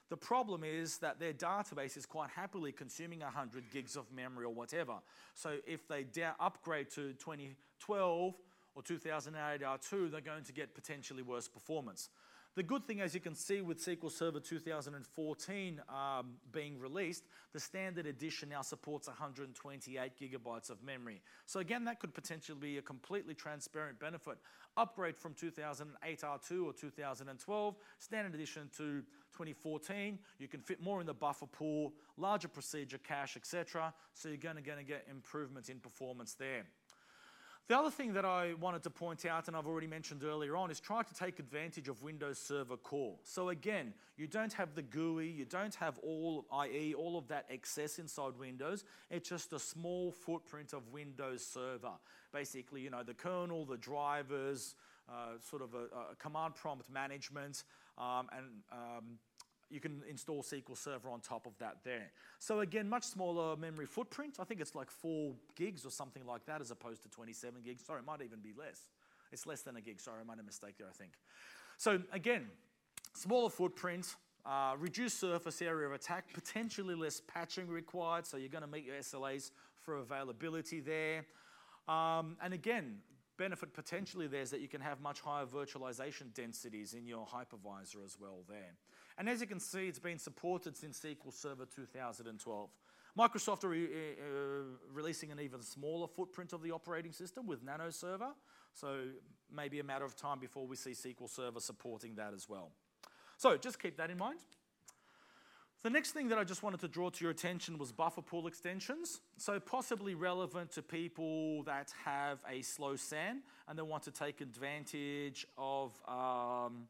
S1: The problem is that their database is quite happily consuming one hundred gigs of memory or whatever. So if they da- upgrade to twenty twelve or two thousand eight R two, they're going to get potentially worse performance. The good thing, as you can see with S Q L Server two thousand fourteen um, being released, the standard edition now supports one hundred twenty-eight gigabytes of memory. So again, that could potentially be a completely transparent benefit. Upgrade from two thousand eight R two or two thousand twelve, standard edition to twenty fourteen, you can fit more in the buffer pool, larger procedure cache, et cetera. So you're going to, going to get improvements in performance there. The other thing that I wanted to point out, and I've already mentioned earlier on, is try to take advantage of Windows Server Core. So again, you don't have the G U I, you don't have all, that is all of that excess inside Windows. It's just a small footprint of Windows Server. Basically, you know, the kernel, the drivers, uh, sort of a, a command prompt management, um, and um, you can install S Q L Server on top of that there. So again, much smaller memory footprint. I think it's like four gigs or something like that as opposed to twenty-seven gigs. Sorry, it might even be less. It's less than a gig. Sorry, I made a mistake there, I think. So again, smaller footprint, uh, reduced surface area of attack, potentially less patching required, so you're going to meet your S L As for availability there. Um, and again, benefit potentially there is that you can have much higher virtualization densities in your hypervisor as well there. And as you can see, it's been supported since S Q L Server two thousand twelve. Microsoft are re uh, releasing an even smaller footprint of the operating system with Nano Server, so maybe a matter of time before we see S Q L Server supporting that as well. So just keep that in mind. The next thing that I just wanted to draw to your attention was buffer pool extensions. So possibly relevant to people that have a slow S A N and they want to take advantage of um,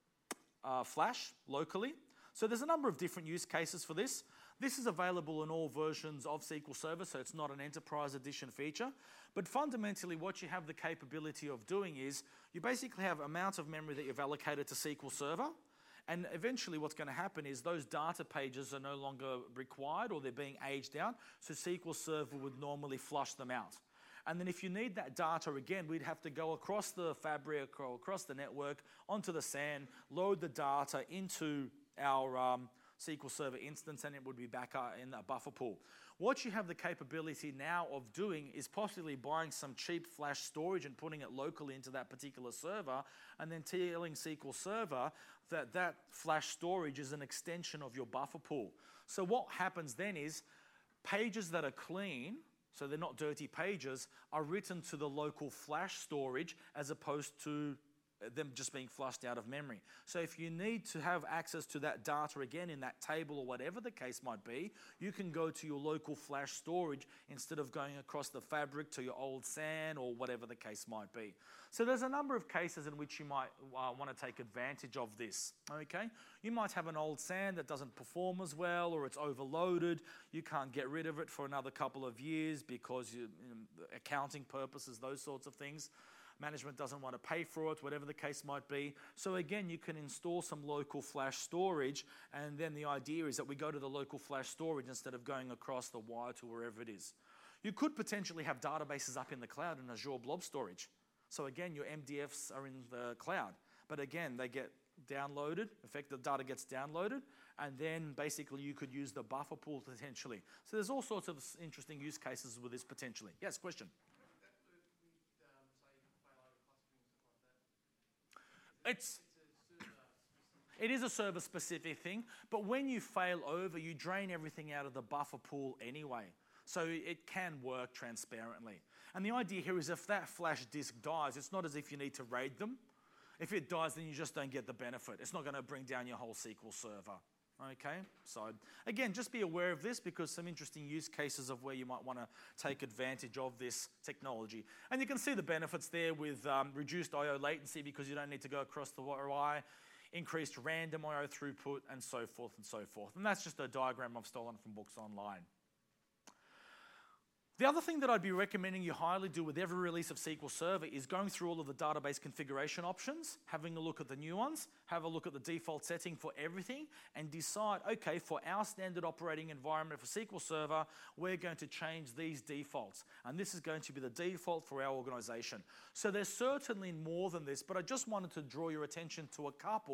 S1: uh, Flash locally. So there's a number of different use cases for this. This is available in all versions of S Q L Server, so it's not an enterprise edition feature. But fundamentally, what you have the capability of doing is you basically have amount of memory that you've allocated to S Q L Server. And eventually what's going to happen is those data pages are no longer required or they're being aged out, so S Q L Server would normally flush them out. And then if you need that data again, we'd have to go across the fabric or across the network onto the S A N, load the data into our um, S Q L Server instance, and it would be back uh, in a buffer pool. What you have the capability now of doing is possibly buying some cheap flash storage and putting it locally into that particular server, and then telling S Q L Server that that flash storage is an extension of your buffer pool. So what happens then is pages that are clean, so they're not dirty pages, are written to the local flash storage as opposed to them just being flushed out of memory. So if you need to have access to that data again in that table or whatever the case might be, you can go to your local flash storage instead of going across the fabric to your old S A N or whatever the case might be. So there's a number of cases in which you might uh, want to take advantage of this, okay? You might have an old S A N that doesn't perform as well, or it's overloaded. You can't get rid of it for another couple of years because you, you know, accounting purposes, those sorts of things. Management doesn't want to pay for it, whatever the case might be. So again, you can install some local flash storage, and then the idea is that we go to the local flash storage instead of going across the wire to wherever it is. You could potentially have databases up in the cloud in Azure Blob Storage. So again, your M D Fs are in the cloud, but again, they get downloaded, in fact, the data gets downloaded, and then basically you could use the buffer pool potentially. So there's all sorts of interesting use cases with this potentially. Yes, question? It's, it is a server-specific thing, but when you fail over, you drain everything out of the buffer pool anyway. So it can work transparently. And the idea here is if that flash disk dies, it's not as if you need to raid them. If it dies, then you just don't get the benefit. It's not going to bring down your whole S Q L Server. Okay, so again, just be aware of this because some interesting use cases of where you might want to take advantage of this technology. And you can see the benefits there with um, reduced I O latency because you don't need to go across the wire, increased random I O throughput, and so forth and so forth. And that's just a diagram I've stolen from books online. The other thing that I'd be recommending you highly do with every release of S Q L Server is going through all of the database configuration options, having a look at the new ones, have a look at the default setting for everything, and decide, okay, for our standard operating environment for S Q L Server, we're going to change these defaults. And this is going to be the default for our organization. So there's certainly more than this, but I just wanted to draw your attention to a couple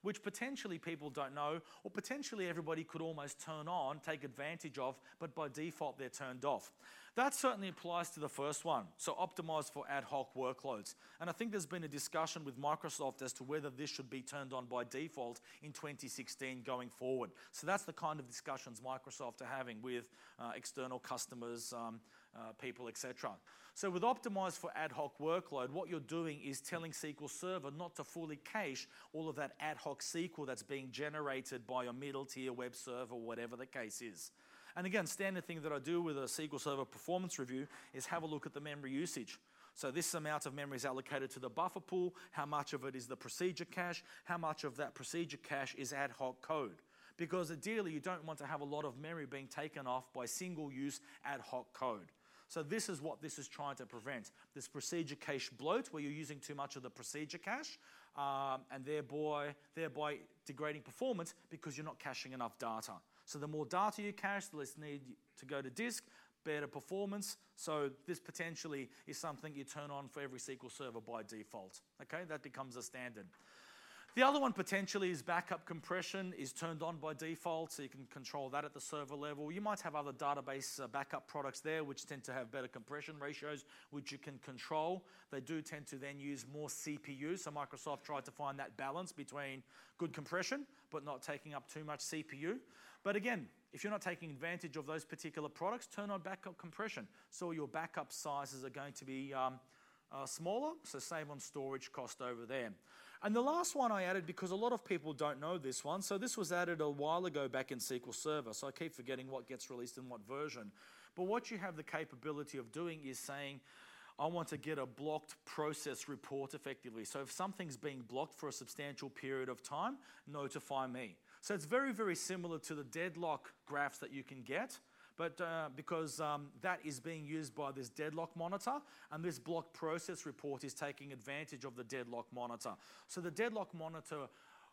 S1: which potentially people don't know, or potentially everybody could almost turn on, take advantage of, but by default they're turned off. That certainly applies to the first one, so optimize for ad hoc workloads. And I think there's been a discussion with Microsoft as to whether this should be turned on by default in twenty sixteen going forward. So that's the kind of discussions Microsoft are having with uh, external customers, um, uh, people, et cetera. So with optimize for ad hoc workload, what you're doing is telling S Q L Server not to fully cache all of that ad hoc S Q L that's being generated by your middle tier web server, whatever the case is. And again, standard thing that I do with a S Q L Server performance review is have a look at the memory usage. So this amount of memory is allocated to the buffer pool, how much of it is the procedure cache, how much of that procedure cache is ad hoc code. Because ideally, you don't want to have a lot of memory being taken off by single-use ad hoc code. So this is what this is trying to prevent. This procedure cache bloat, where you're using too much of the procedure cache, um, and thereby, thereby degrading performance because you're not caching enough data. So the more data you cache, the less need to go to disk, better performance. So this potentially is something you turn on for every S Q L Server by default. Okay, that becomes a standard. The other one potentially is backup compression is turned on by default, so you can control that at the server level. You might have other database uh, backup products there which tend to have better compression ratios, which you can control. They do tend to then use more C P U, so Microsoft tried to find that balance between good compression but not taking up too much C P U. But again, if you're not taking advantage of those particular products, turn on backup compression. So your backup sizes are going to be um, uh, smaller, so save on storage cost over there. And the last one I added, because a lot of people don't know this one, so this was added a while ago back in S Q L Server, so I keep forgetting what gets released in what version. But what you have the capability of doing is saying, I want to get a blocked process report effectively. So if something's being blocked for a substantial period of time, notify me. So it's very, very similar to the deadlock graphs that you can get, but uh, because um, that is being used by this deadlock monitor, and this block process report is taking advantage of the deadlock monitor. So the deadlock monitor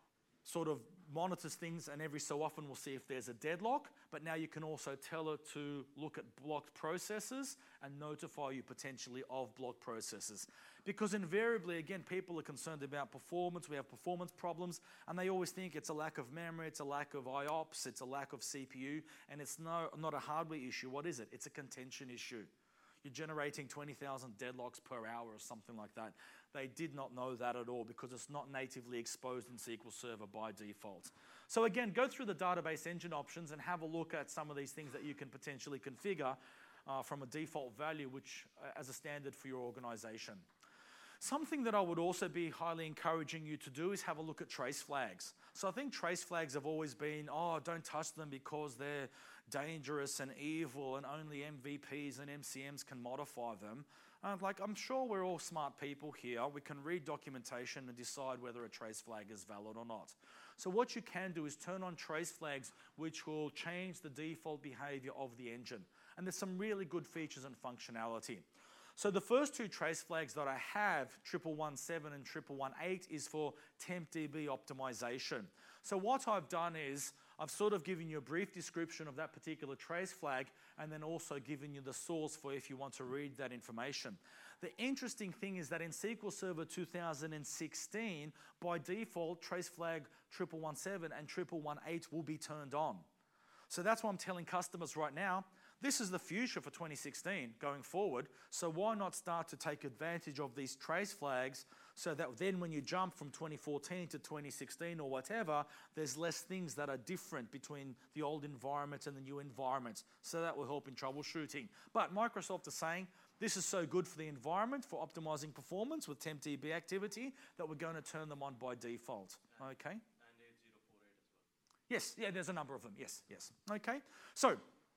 S1: sort of monitors things, and every so often we'll see if there's a deadlock, but now you can also tell it to look at blocked processes and notify you potentially of blocked processes. Because invariably, again, people are concerned about performance, we have performance problems, and they always think it's a lack of memory, it's a lack of I O P S, it's a lack of C P U, and it's no, not a hardware issue. What is it? It's a contention issue. You're generating twenty thousand deadlocks per hour or something like that. They did not know that at all because it's not natively exposed in S Q L Server by default. So again, go through the database engine options and have a look at some of these things that you can potentially configure uh, from a default value, which uh, as a standard for your organization. Something that I would also be highly encouraging you to do is have a look at trace flags. So I think trace flags have always been, oh, don't touch them because they're dangerous and evil and only M V Ps and M C Ms can modify them. Uh, like, I'm sure we're all smart people here. We can read documentation and decide whether a trace flag is valid or not. So what you can do is turn on trace flags, which will change the default behavior of the engine. And there's some really good features and functionality. So the first two trace flags that I have, triple one seven and triple one eight, is for TempDB optimization. So what I've done is I've sort of given you a brief description of that particular trace flag and then also given you the source for if you want to read that information. The interesting thing is that in S Q L Server two thousand sixteen, by default, trace flag triple one seven and triple one eight will be turned on. So that's what I'm telling customers right now. This is the future for twenty sixteen going forward, so why not start to take advantage of these trace flags so that then when you jump from twenty fourteen to twenty sixteen or whatever, there's less things that are different between the old environments and the new environments, so that will help in troubleshooting. But Microsoft is saying, this is so good for the environment, for optimizing performance with TempDB activity, that we're going to turn them on by default, okay?
S2: And eight zero four eight as well.
S1: Yes, yeah, there's a number of them, yes, yes, okay? So,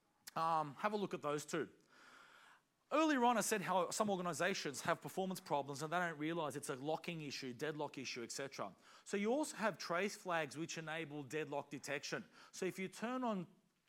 S1: Um, have a look at those two. Earlier on, I said how some organizations have performance problems and they don't realize it's a locking issue, deadlock issue, et cetera. So you also have trace flags which enable deadlock detection. So if you turn on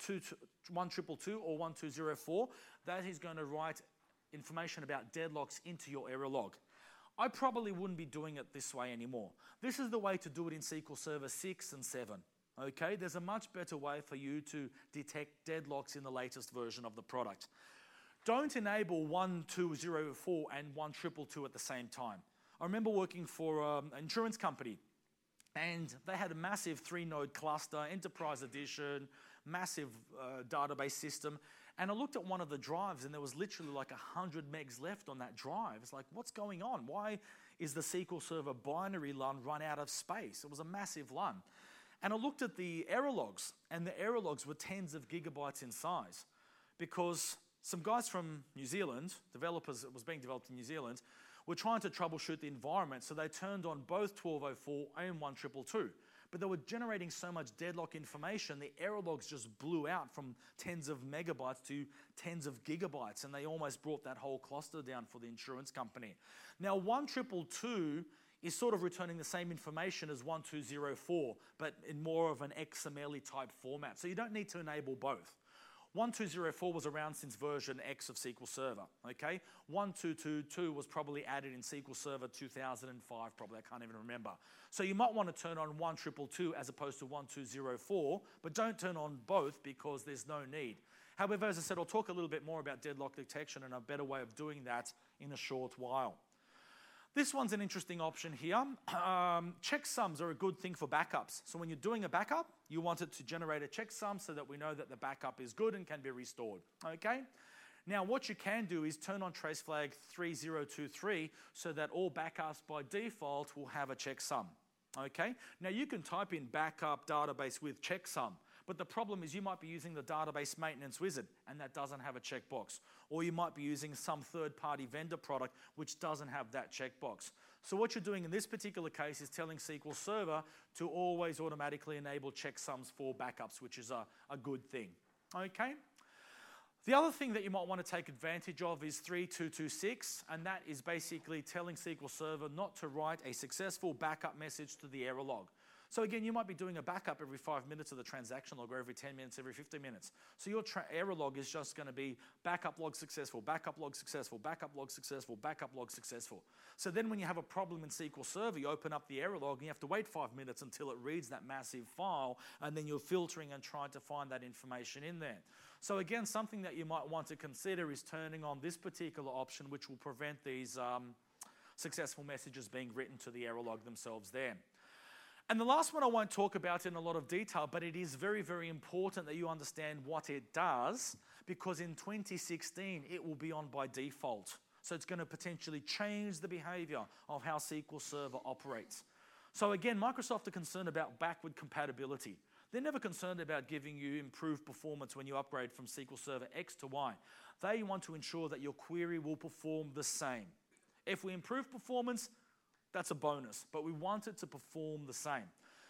S1: one two two two or one two zero four, that is going to write information about deadlocks into your error log. I probably wouldn't be doing it this way anymore. This is the way to do it in S Q L Server six and seven. Okay, there's a much better way for you to detect deadlocks in the latest version of the product. Don't enable one two zero four and one two two two at the same time. I remember working for um, an insurance company, And they had a massive three-node cluster, enterprise edition, massive uh, database system. And I looked at one of the drives and there was literally like one hundred megs left on that drive. It's like, what's going on? Why is the S Q L Server binary L U N run out of space? It was a massive L U N. And I looked at the error logs, and the error logs were tens of gigabytes in size because some guys from New Zealand, developers, it was being developed in New Zealand, were trying to troubleshoot the environment, so they turned on both twelve oh four and one two two two. But they were generating so much deadlock information, the error logs just blew out from tens of megabytes to tens of gigabytes, and they almost brought that whole cluster down for the insurance company. Now, one two two two is sort of returning the same information as one two zero four, but in more of an X M L-y type format. So you don't need to enable both. one two zero four was around since version X of S Q L Server, okay? one two two two was probably added in S Q L Server two thousand five, probably, I can't even remember. So you might want to turn on one two two two as opposed to one two zero four, but don't turn on both because there's no need. However, as I said, I'll talk a little bit more about deadlock detection and a better way of doing that in a short while. This one's an interesting option here. Um, checksums are a good thing for backups. So when you're doing a backup, you want it to generate a checksum so that we know that the backup is good and can be restored, okay? Now what you can do is turn on trace flag three zero two three so that all backups by default will have a checksum, okay? Now you can type in backup database with checksum, but the problem is you might be using the database maintenance wizard and that doesn't have a checkbox. Or you might be using some third-party vendor product which doesn't have that checkbox. So what you're doing in this particular case is telling S Q L Server to always automatically enable checksums for backups, which is a, a good thing, okay? The other thing that you might want to take advantage of is three two two six, and that is basically telling S Q L Server not to write a successful backup message to the error log. So again, you might be doing a backup every five minutes of the transaction log, or every ten minutes, every fifteen minutes. So your error log is just going to be backup log successful, backup log successful, backup log successful, backup log successful. So then when you have a problem in S Q L Server, you open up the error log and you have to wait five minutes until it reads that massive file, and then you're filtering and trying to find that information in there. So again, something that you might want to consider is turning on this particular option, which will prevent these um, successful messages being written to the error log themselves there. And the last one I won't talk about in a lot of detail, but it is very, very important that you understand what it does, because in twenty sixteen, it will be on by default. So it's going to potentially change the behavior of how S Q L Server operates. So again, Microsoft are concerned about backward compatibility. They're never concerned about giving you improved performance when you upgrade from S Q L Server X to Y. They want to ensure that your query will perform the same. If we improve performance, that's a bonus, but we want it to perform the same.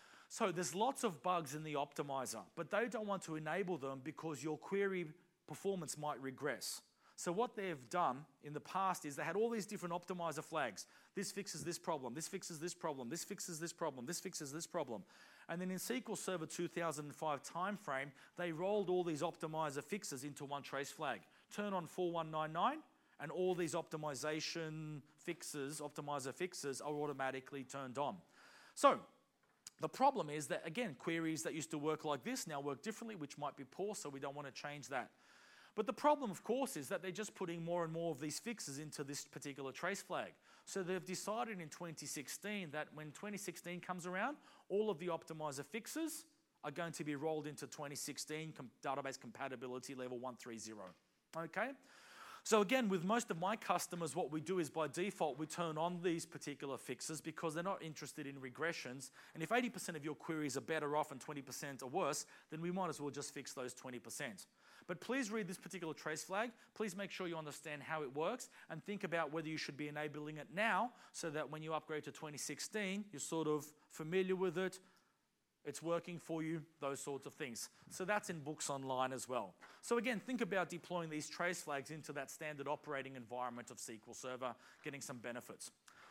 S1: So there's lots of bugs in the optimizer, but they don't want to enable them because your query performance might regress. So what they've done in the past is they had all these different optimizer flags. This fixes this problem, this fixes this problem, this fixes this problem, this fixes this problem. And then in S Q L Server two thousand five timeframe, they rolled all these optimizer fixes into one trace flag. Turn on four one nine nine, and all these optimization fixes, optimizer fixes are automatically turned on. So the problem is that, again, queries that used to work like this now work differently, which might be poor, so we don't want to change that. But the problem, of course, is that they're just putting more and more of these fixes into this particular trace flag. So they've decided in twenty sixteen that when twenty sixteen comes around, all of the optimizer fixes are going to be rolled into twenty sixteen com- database compatibility level one three zero, okay? So again, with most of my customers, what we do is by default, we turn on these particular fixes because they're not interested in regressions. And if eighty percent of your queries are better off and twenty percent are worse, then we might as well just fix those twenty percent. But please read this particular trace flag. Please make sure you understand how it works and think about whether you should be enabling it now so that when you upgrade to twenty sixteen, you're sort of familiar with it, it's working for you, those sorts of things. So that's in books online as well. So again, think about deploying these trace flags into that standard operating environment of S Q L Server, getting some benefits.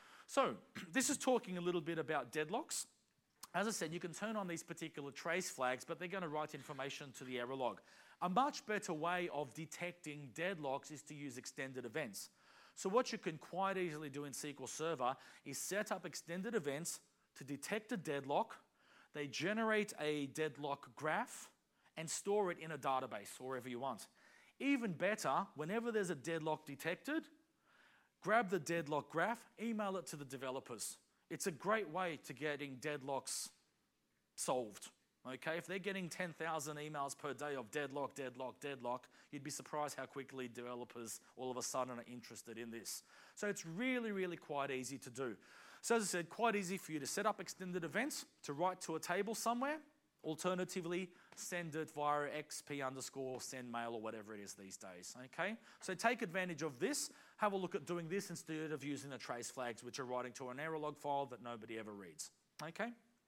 S1: So this is talking a little bit about deadlocks. As I said, you can turn on these particular trace flags, but they're going to write information to the error log. A much better way of detecting deadlocks is to use extended events. So what you can quite easily do in S Q L Server is set up extended events to detect a deadlock. They generate a deadlock graph and store it in a database or wherever you want. Even better, whenever there's a deadlock detected, grab the deadlock graph, email it to the developers. it's a great way to getting deadlocks solved. Okay, if they're getting ten thousand emails per day of deadlock, deadlock, deadlock, you'd be surprised how quickly developers all of a sudden are interested in this. So it's really, really quite easy to do. So as I said, quite easy for you to set up extended events, to write to a table somewhere. Alternatively, send it via X P underscore send mail or whatever it is these days, okay? So take advantage of this. Have a look at doing this instead of using the trace flags, which are writing to an error log file that nobody ever reads, okay?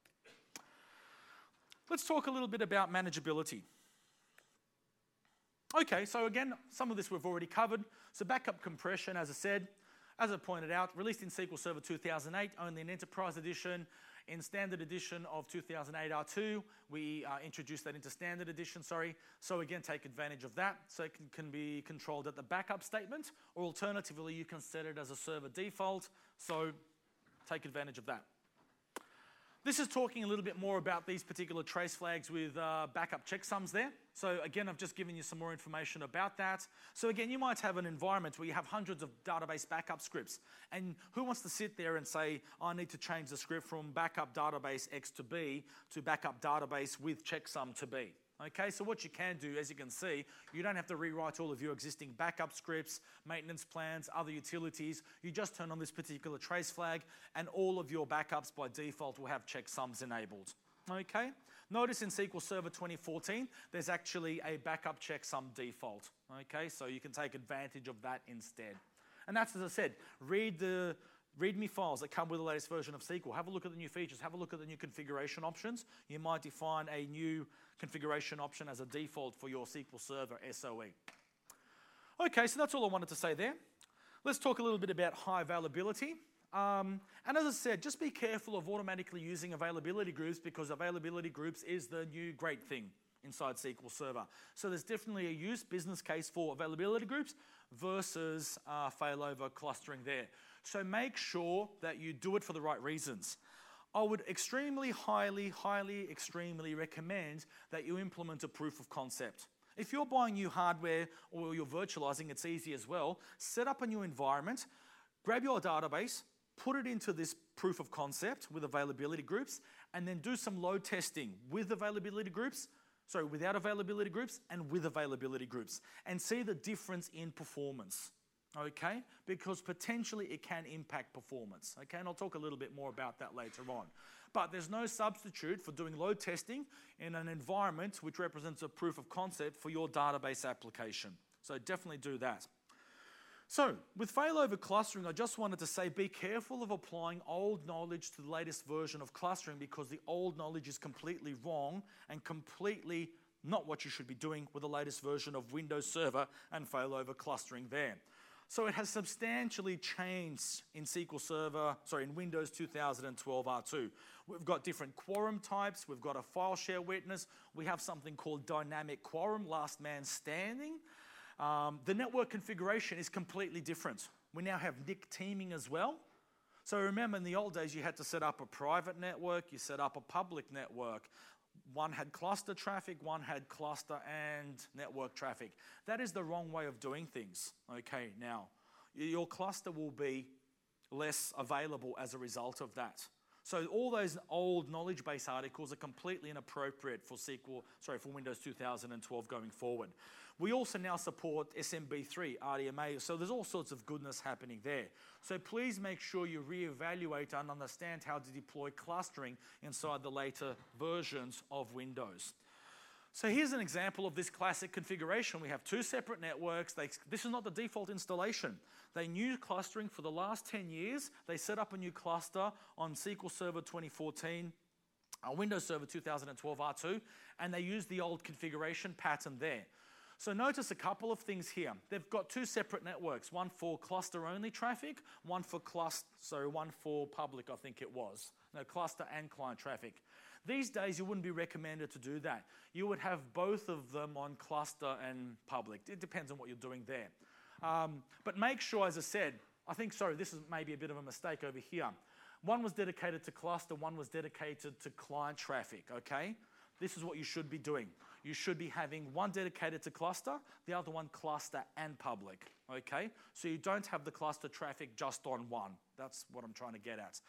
S1: Let's talk a little bit about manageability. Okay, so again, some of this we've already covered. So backup compression, as I said, as I pointed out, released in S Q L Server two thousand eight, only in Enterprise Edition. In Standard Edition of two thousand eight R two, we uh, introduced that into Standard Edition, sorry. So again, take advantage of that. So it can, can be controlled at the backup statement, or alternatively, you can set it as a server default. So take advantage of that. This is talking a little bit more about these particular trace flags with uh, backup checksums there. So again, I've just given you some more information about that. So again, you might have an environment where you have hundreds of database backup scripts. And who wants to sit there and say, I need to change the script from backup database X to B to backup database with checksum to B? Okay, so what you can do, as you can see, you don't have to rewrite all of your existing backup scripts, maintenance plans, other utilities. You just turn on this particular trace flag and all of your backups by default will have checksums enabled. Okay, notice in S Q L Server twenty fourteen, there's actually a backup checksum default. Okay, so you can take advantage of that instead. And that's, as I said, read the README files that come with the latest version of S Q L. Have a look at the new features. Have a look at the new configuration options. You might define a new configuration option as a default for your S Q L Server S O E. Okay, so that's all I wanted to say there. Let's talk a little bit about high availability. Um, and as I said, just be careful of automatically using availability groups, because availability groups is the new great thing inside S Q L Server. So there's definitely a use business case for availability groups versus uh, failover clustering there. So make sure that you do it for the right reasons. I would extremely, highly, highly, extremely recommend that you implement a proof of concept. If you're buying new hardware or you're virtualizing, it's easy as well. Set up a new environment, grab your database, put it into this proof of concept with availability groups, and then do some load testing with availability groups, sorry, without availability groups and with availability groups, and see the difference in performance. Okay, because potentially it can impact performance. Okay, and I'll talk a little bit more about that later on. But there's no substitute for doing load testing in an environment which represents a proof of concept for your database application. So definitely do that. So with failover clustering, I just wanted to say be careful of applying old knowledge to the latest version of clustering, because the old knowledge is completely wrong and completely not what you should be doing with the latest version of Windows Server and failover clustering there. So it has substantially changed in S Q L Server, sorry, in Windows two thousand twelve R two. We've got different quorum types, we've got a file share witness, we have something called dynamic quorum, last man standing. Um, the network configuration is completely different. We now have N I C teaming as well. So remember, in the old days, you had to set up a private network, you set up a public network. One had cluster traffic, one had cluster and network traffic. That is the wrong way of doing things. Okay, now, your cluster will be less available as a result of that. So all those old knowledge base articles are completely inappropriate for S Q L, sorry, for Windows two thousand twelve going forward. We also now support S M B three, R D M A, so there's all sorts of goodness happening there. So please make sure you reevaluate and understand how to deploy clustering inside the later versions of Windows. So here's an example of this classic configuration. We have two separate networks. They, this is not the default installation. They knew clustering for the last ten years. They set up a new cluster on S Q L Server twenty fourteen, uh, Windows Server two thousand twelve R two, and they used the old configuration pattern there. So notice a couple of things here. They've got two separate networks, one for cluster-only traffic, one for cluster, sorry, one for public, I think it was. No, cluster and client traffic. These days, you wouldn't be recommended to do that. You would have both of them on cluster and public. It depends on what you're doing there. Um, but make sure, as I said, I think, sorry, this is maybe a bit of a mistake over here. One was dedicated to cluster, one was dedicated to client traffic, okay? This is what you should be doing. You should be having one dedicated to cluster, the other one cluster and public, okay? So you don't have the cluster traffic just on one. That's what I'm trying to get at.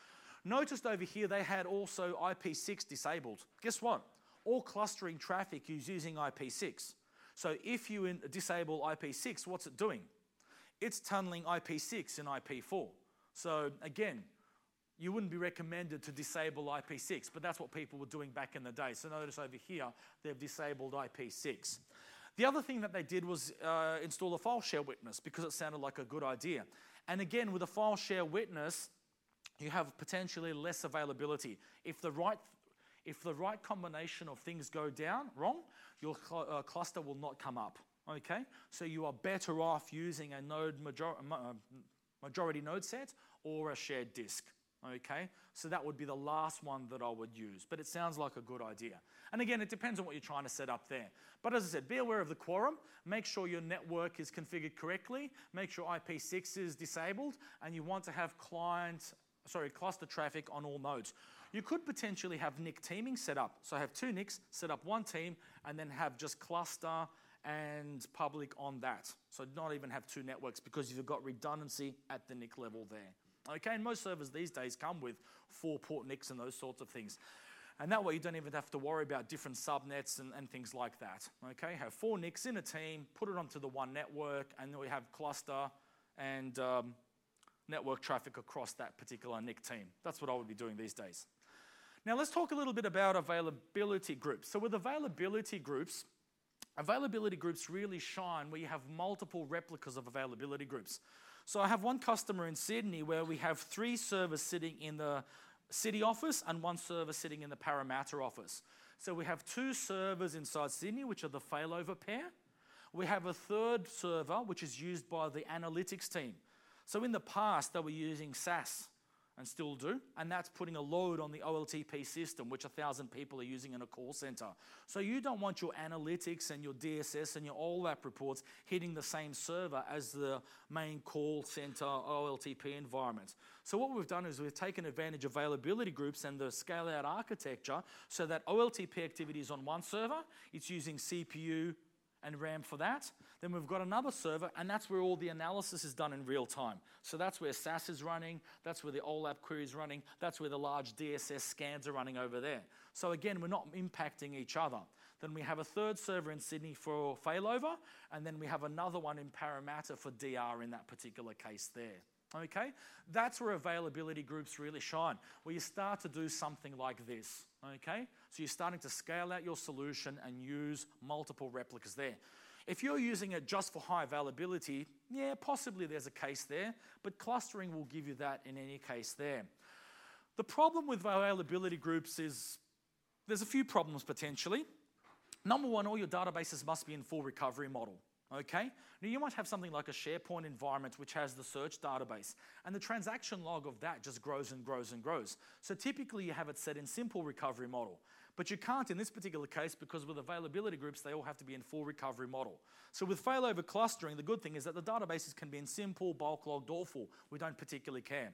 S1: Noticed over here they had also I P six disabled. Guess what? All clustering traffic is using I P six. So if you in, disable I P six, what's it doing? It's tunneling I P six in I P four. So again, you wouldn't be recommended to disable I P six, but that's what people were doing back in the day. So notice over here, they've disabled I P six. The other thing that they did was uh, install a file share witness because it sounded like a good idea. And again, with a file share witness, you have potentially less availability. If the right, if the right combination of things go down wrong, your cl uh, cluster will not come up. Okay, so you are better off using a node major uh, majority node set or a shared disk. Okay, so that would be the last one that I would use, but it sounds like a good idea. And again, it depends on what you're trying to set up there. But as I said, be aware of the quorum, make sure your network is configured correctly, make sure I P six is disabled, and you want to have client, sorry, cluster traffic on all nodes. You could potentially have N I C teaming set up. So have two N I Cs, set up one team, and then have just cluster and public on that. So not even have two networks because you've got redundancy at the N I C level there. Okay, and most servers these days come with four port N I Cs and those sorts of things. And that way you don't even have to worry about different subnets and, and things like that. Okay, have four N I Cs in a team, put it onto the one network, and then we have cluster and um, network traffic across that particular N I C team. That's what I would be doing these days. Now let's talk a little bit about availability groups. So with availability groups, availability groups really shine where you have multiple replicas of availability groups. So I have one customer in Sydney where we have three servers sitting in the city office and one server sitting in the Parramatta office. So we have two servers inside Sydney, which are the failover pair. We have a third server, which is used by the analytics team. So in the past, they were using S A S and still do, and that's putting a load on the O L T P system, which a thousand people are using in a call center. So you don't want your analytics and your D S S and your O L A P reports hitting the same server as the main call center O L T P environment. So what we've done is we've taken advantage of availability groups and the scale out architecture so that O L T P activity is on one server, it's using C P U and RAM for that. Then we've got another server, and that's where all the analysis is done in real time. So that's where S A S is running, that's where the O L A P query is running, that's where the large D S S scans are running over there. So again, we're not impacting each other. Then we have a third server in Sydney for failover, and then we have another one in Parramatta for D R in that particular case there. Okay, that's where availability groups really shine, where you start to do something like this. Okay, so you're starting to scale out your solution and use multiple replicas there. If you're using it just for high availability, yeah, possibly there's a case there, but clustering will give you that in any case there. The problem with availability groups is there's a few problems potentially. Number one, all your databases must be in full recovery model. Okay, now you might have something like a SharePoint environment which has the search database, and the transaction log of that just grows and grows and grows. So typically you have it set in simple recovery model, but you can't in this particular case because with availability groups they all have to be in full recovery model. So with failover clustering, the good thing is that the databases can be in simple, bulk logged, or full. We don't particularly care.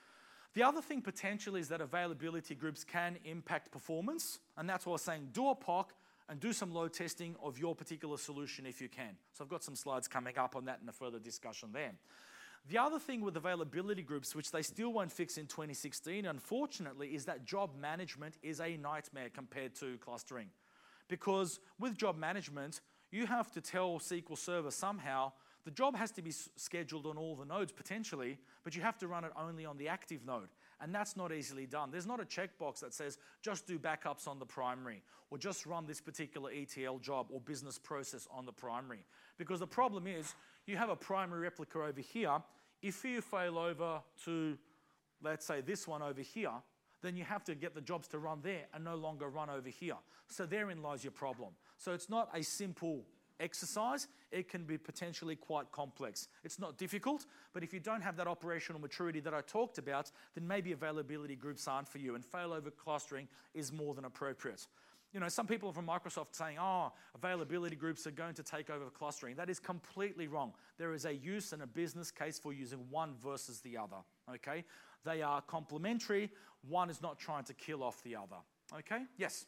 S1: The other thing potentially is that availability groups can impact performance, and that's why I was saying do a P O C and do some load testing of your particular solution if you can. So I've got some slides coming up on that in a further discussion there. The other thing with availability groups, which they still won't fix in twenty sixteen, unfortunately, is that job management is a nightmare compared to clustering. Because with job management, you have to tell S Q L Server somehow the job has to be scheduled on all the nodes potentially, but you have to run it only on the active node. And that's not easily done. There's not a checkbox that says just do backups on the primary or just run this particular E T L job or business process on the primary. Because the problem is you have a primary replica over here. If you fail over to, let's say, this one over here, then you have to get the jobs to run there and no longer run over here. So therein lies your problem. So it's not a simple exercise, it can be potentially quite complex. It's not difficult, but if you don't have that operational maturity that I talked about, then maybe availability groups aren't for you, and failover clustering is more than appropriate. You know, some people from Microsoft saying, oh, availability groups are going to take over clustering. That is completely wrong. There is a use and a business case for using one versus the other, okay? They are complementary. One is not trying to kill off the other, okay? Yes?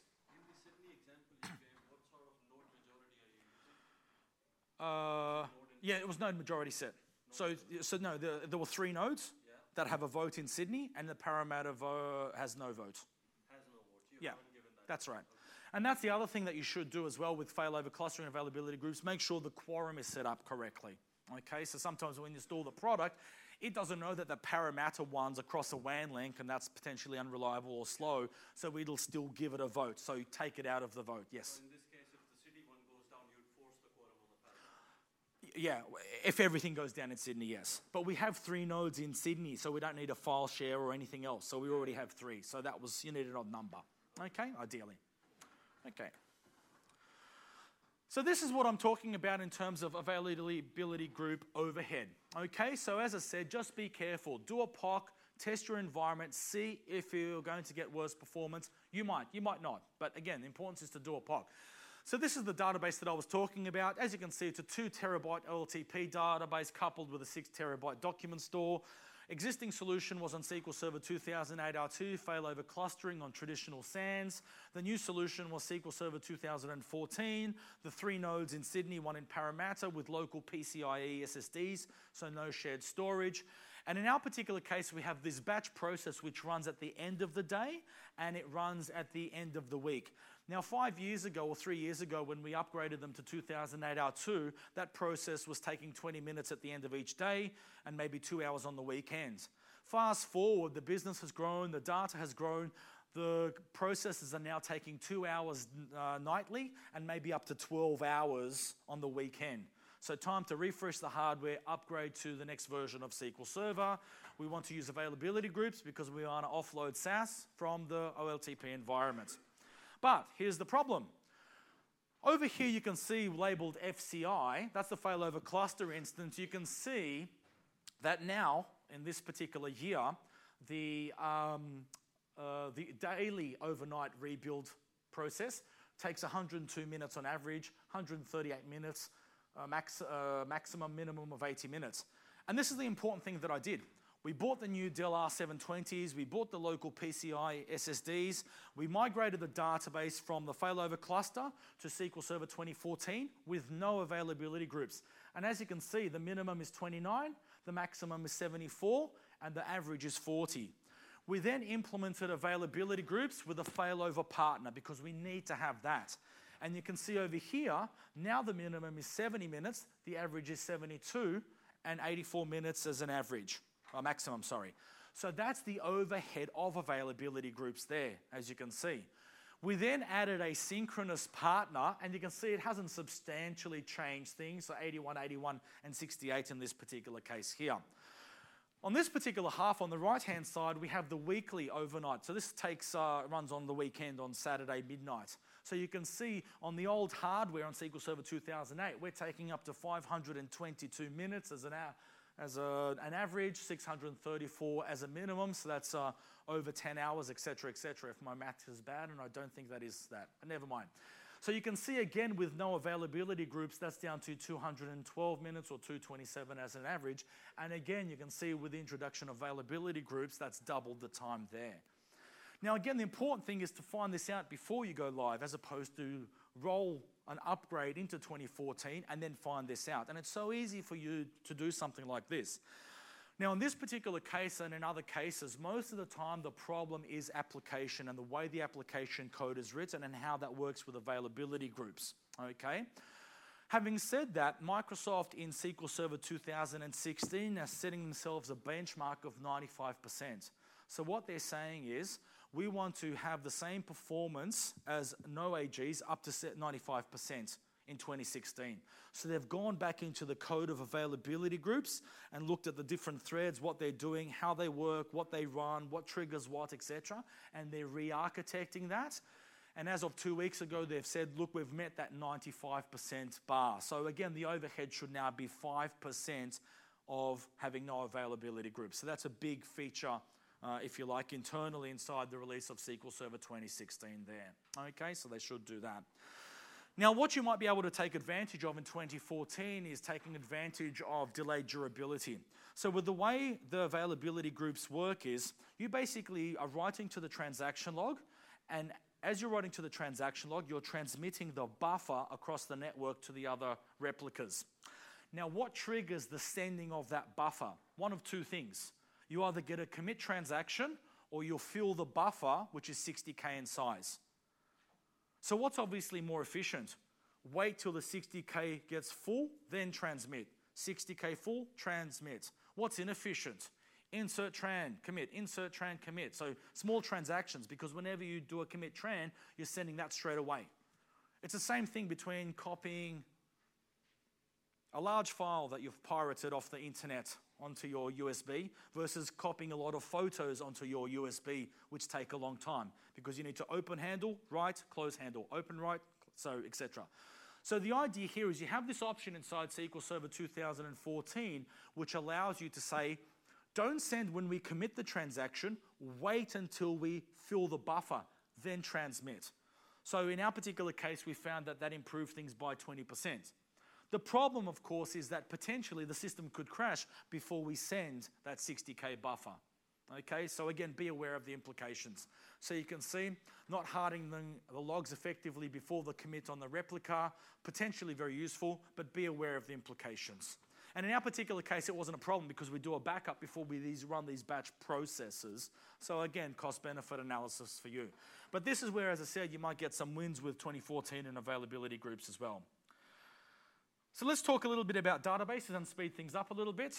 S1: Uh, yeah, it was node majority set. So, so no, there, there were three nodes.
S2: Yeah.
S1: that have a vote in Sydney, and the Parramatta vo- has no vote.
S2: Has no vote. You
S1: Yeah,
S2: haven't given that.
S1: that's right. And that's the other thing that you should do as well with failover clustering and availability groups. Make sure the quorum is set up correctly. Okay, so sometimes when you install the product, it doesn't know that the Parramatta one's across a W A N link and that's potentially unreliable or slow, so it'll still give it a vote. So take it out of the vote, yes.
S2: So in this case, if the city one goes down, you'd force the quorum on the Parramatta.
S1: Yeah, if everything goes down in Sydney, yes. But we have three nodes in Sydney, so we don't need a file share or anything else. So we already have three. So that was, you need an odd number. Okay, ideally. Okay. So this is what I'm talking about in terms of availability group overhead. Okay, so as I said, just be careful. Do a P O C, test your environment, see if you're going to get worse performance. You might, you might not. But again, the importance is to do a P O C. So this is the database that I was talking about. As you can see, it's a two terabyte O L T P database coupled with a six terabyte document store. Existing solution was on S Q L Server two thousand eight R two, failover clustering on traditional SANs. The new solution was S Q L Server two thousand fourteen, the three nodes in Sydney, one in Parramatta with local PCIe S S Ds, so no shared storage. And in our particular case, we have this batch process which runs at the end of the day and it runs at the end of the week. Now, five years ago or three years ago, when we upgraded them to two thousand eight R two, that process was taking twenty minutes at the end of each day and maybe two hours on the weekends. Fast forward, the business has grown, the data has grown, the processes are now taking two hours uh, nightly and maybe up to twelve hours on the weekend. So time to refresh the hardware, upgrade to the next version of S Q L Server. We want to use availability groups because we want to offload S A S from the O L T P environment. But here's the problem. Over here you can see labeled F C I, that's the failover cluster instance. You can see that now, in this particular year, the, um, uh, the daily overnight rebuild process takes one hundred two minutes on average, one hundred thirty-eight minutes, uh, max, uh, maximum minimum of eighty minutes. And this is the important thing that I did. We bought the new Dell R seven twenties, we bought the local PCI S S Ds, we migrated the database from the failover cluster to S Q L Server twenty fourteen with no availability groups. And as you can see, the minimum is twenty-nine, the maximum is seventy-four, and the average is forty. We then implemented availability groups with a failover partner because we need to have that. And you can see over here, now the minimum is seventy minutes, the average is seventy-two, and eighty-four minutes as an average. Oh, maximum, sorry. So that's the overhead of availability groups there, as you can see. We then added a synchronous partner, and you can see it hasn't substantially changed things, so eighty-one, eighty-one, and sixty-eight in this particular case here. On this particular half, on the right-hand side, we have the weekly overnight. So this takes uh, runs on the weekend on Saturday midnight. So you can see on the old hardware on S Q L Server two thousand eight, we're taking up to five hundred twenty-two minutes as an hour. As a, an average, six hundred thirty-four as a minimum, so that's uh, over ten hours, et cetera, et cetera, if my math is bad, and I don't think that is that, but never mind. So you can see again with no availability groups, that's down to two hundred twelve minutes or two hundred twenty-seven as an average, and again you can see with the introduction of availability groups, that's doubled the time there. Now again, the important thing is to find this out before you go live, as opposed to roll an upgrade into twenty fourteen and then find this out. And it's so easy for you to do something like this. Now in this particular case and in other cases, most of the time the problem is application and the way the application code is written and how that works with availability groups, okay? Having said that, Microsoft in S Q L Server two thousand sixteen are setting themselves a benchmark of ninety-five percent. So what they're saying is, we want to have the same performance as no A Gs up to ninety-five percent in twenty sixteen. So they've gone back into the code of availability groups and looked at the different threads, what they're doing, how they work, what they run, what triggers what, et cetera. And they're re-architecting that. And as of two weeks ago, they've said, look, we've met that ninety-five percent bar. So again, the overhead should now be five percent of having no availability groups. So that's a big feature, Uh, if you like, internally inside the release of S Q L Server twenty sixteen there. Okay, so they should do that. Now, what you might be able to take advantage of in twenty fourteen is taking advantage of delayed durability. So with the way the availability groups work is, you basically are writing to the transaction log, and as you're writing to the transaction log, you're transmitting the buffer across the network to the other replicas. Now, what triggers the sending of that buffer? One of two things. You either get a commit transaction or you'll fill the buffer, which is sixty K in size. So what's obviously more efficient? Wait till the sixty K gets full, then transmit. sixty K full, transmit. What's inefficient? Insert tran, commit, insert tran, commit. So small transactions, because whenever you do a commit tran, you're sending that straight away. It's the same thing between copying a large file that you've pirated off the internet onto your U S B versus copying a lot of photos onto your U S B, which take a long time because you need to open handle, write, close handle, open, write, so et cetera. So the idea here is you have this option inside S Q L Server two thousand fourteen, which allows you to say, don't send when we commit the transaction, wait until we fill the buffer, then transmit. So in our particular case, we found that that improved things by twenty percent. The problem, of course, is that potentially the system could crash before we send that sixty K buffer. Okay, so again, be aware of the implications. So you can see, not hardening the logs effectively before the commit on the replica, potentially very useful, but be aware of the implications. And in our particular case, it wasn't a problem because we do a backup before we these run these batch processes. So again, cost-benefit analysis for you. But this is where, as I said, you might get some wins with twenty fourteen and availability groups as well. So let's talk a little bit about databases and speed things up a little bit.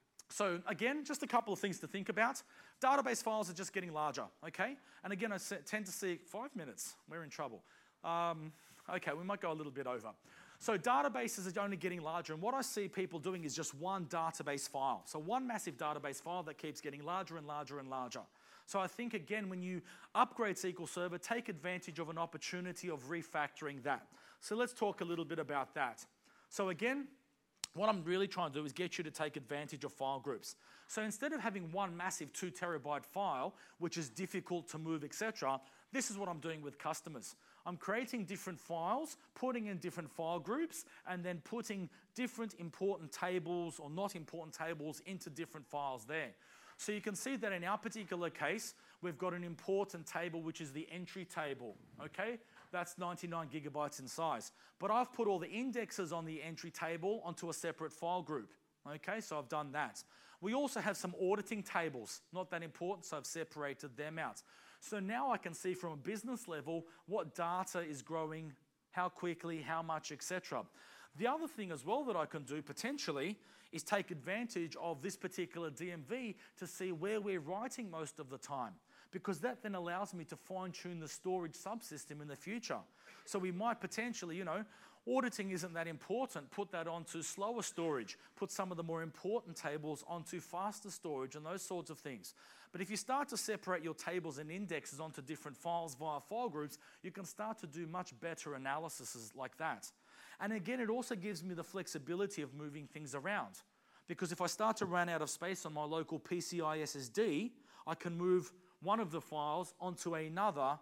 S1: So again, just a couple of things to think about. Database files are just getting larger, okay? And again, I tend to see five minutes, we're in trouble. Um, okay, we might go a little bit over. So databases are only getting larger, and what I see people doing is just one database file. So one massive database file that keeps getting larger and larger and larger. So I think, again, when you upgrade S Q L Server, take advantage of an opportunity of refactoring that. So let's talk a little bit about that. So again, what I'm really trying to do is get you to take advantage of file groups. So instead of having one massive two terabyte file, which is difficult to move, et cetera, this is what I'm doing with customers. I'm creating different files, putting in different file groups, and then putting different important tables or not important tables into different files there. So you can see that in our particular case, we've got an important table, which is the entry table, okay? That's ninety-nine gigabytes in size. But I've put all the indexes on the entry table onto a separate file group. Okay, so I've done that. We also have some auditing tables, not that important, so I've separated them out. So now I can see from a business level what data is growing, how quickly, how much, et cetera. The other thing as well that I can do potentially is take advantage of this particular D M V to see where we're writing most of the time, because that then allows me to fine-tune the storage subsystem in the future. So we might potentially, you know, auditing isn't that important, put that onto slower storage, put some of the more important tables onto faster storage and those sorts of things. But if you start to separate your tables and indexes onto different files via file groups, you can start to do much better analyses like that. And again, it also gives me the flexibility of moving things around. Because if I start to run out of space on my local P C I S S D, I can move one of the files onto another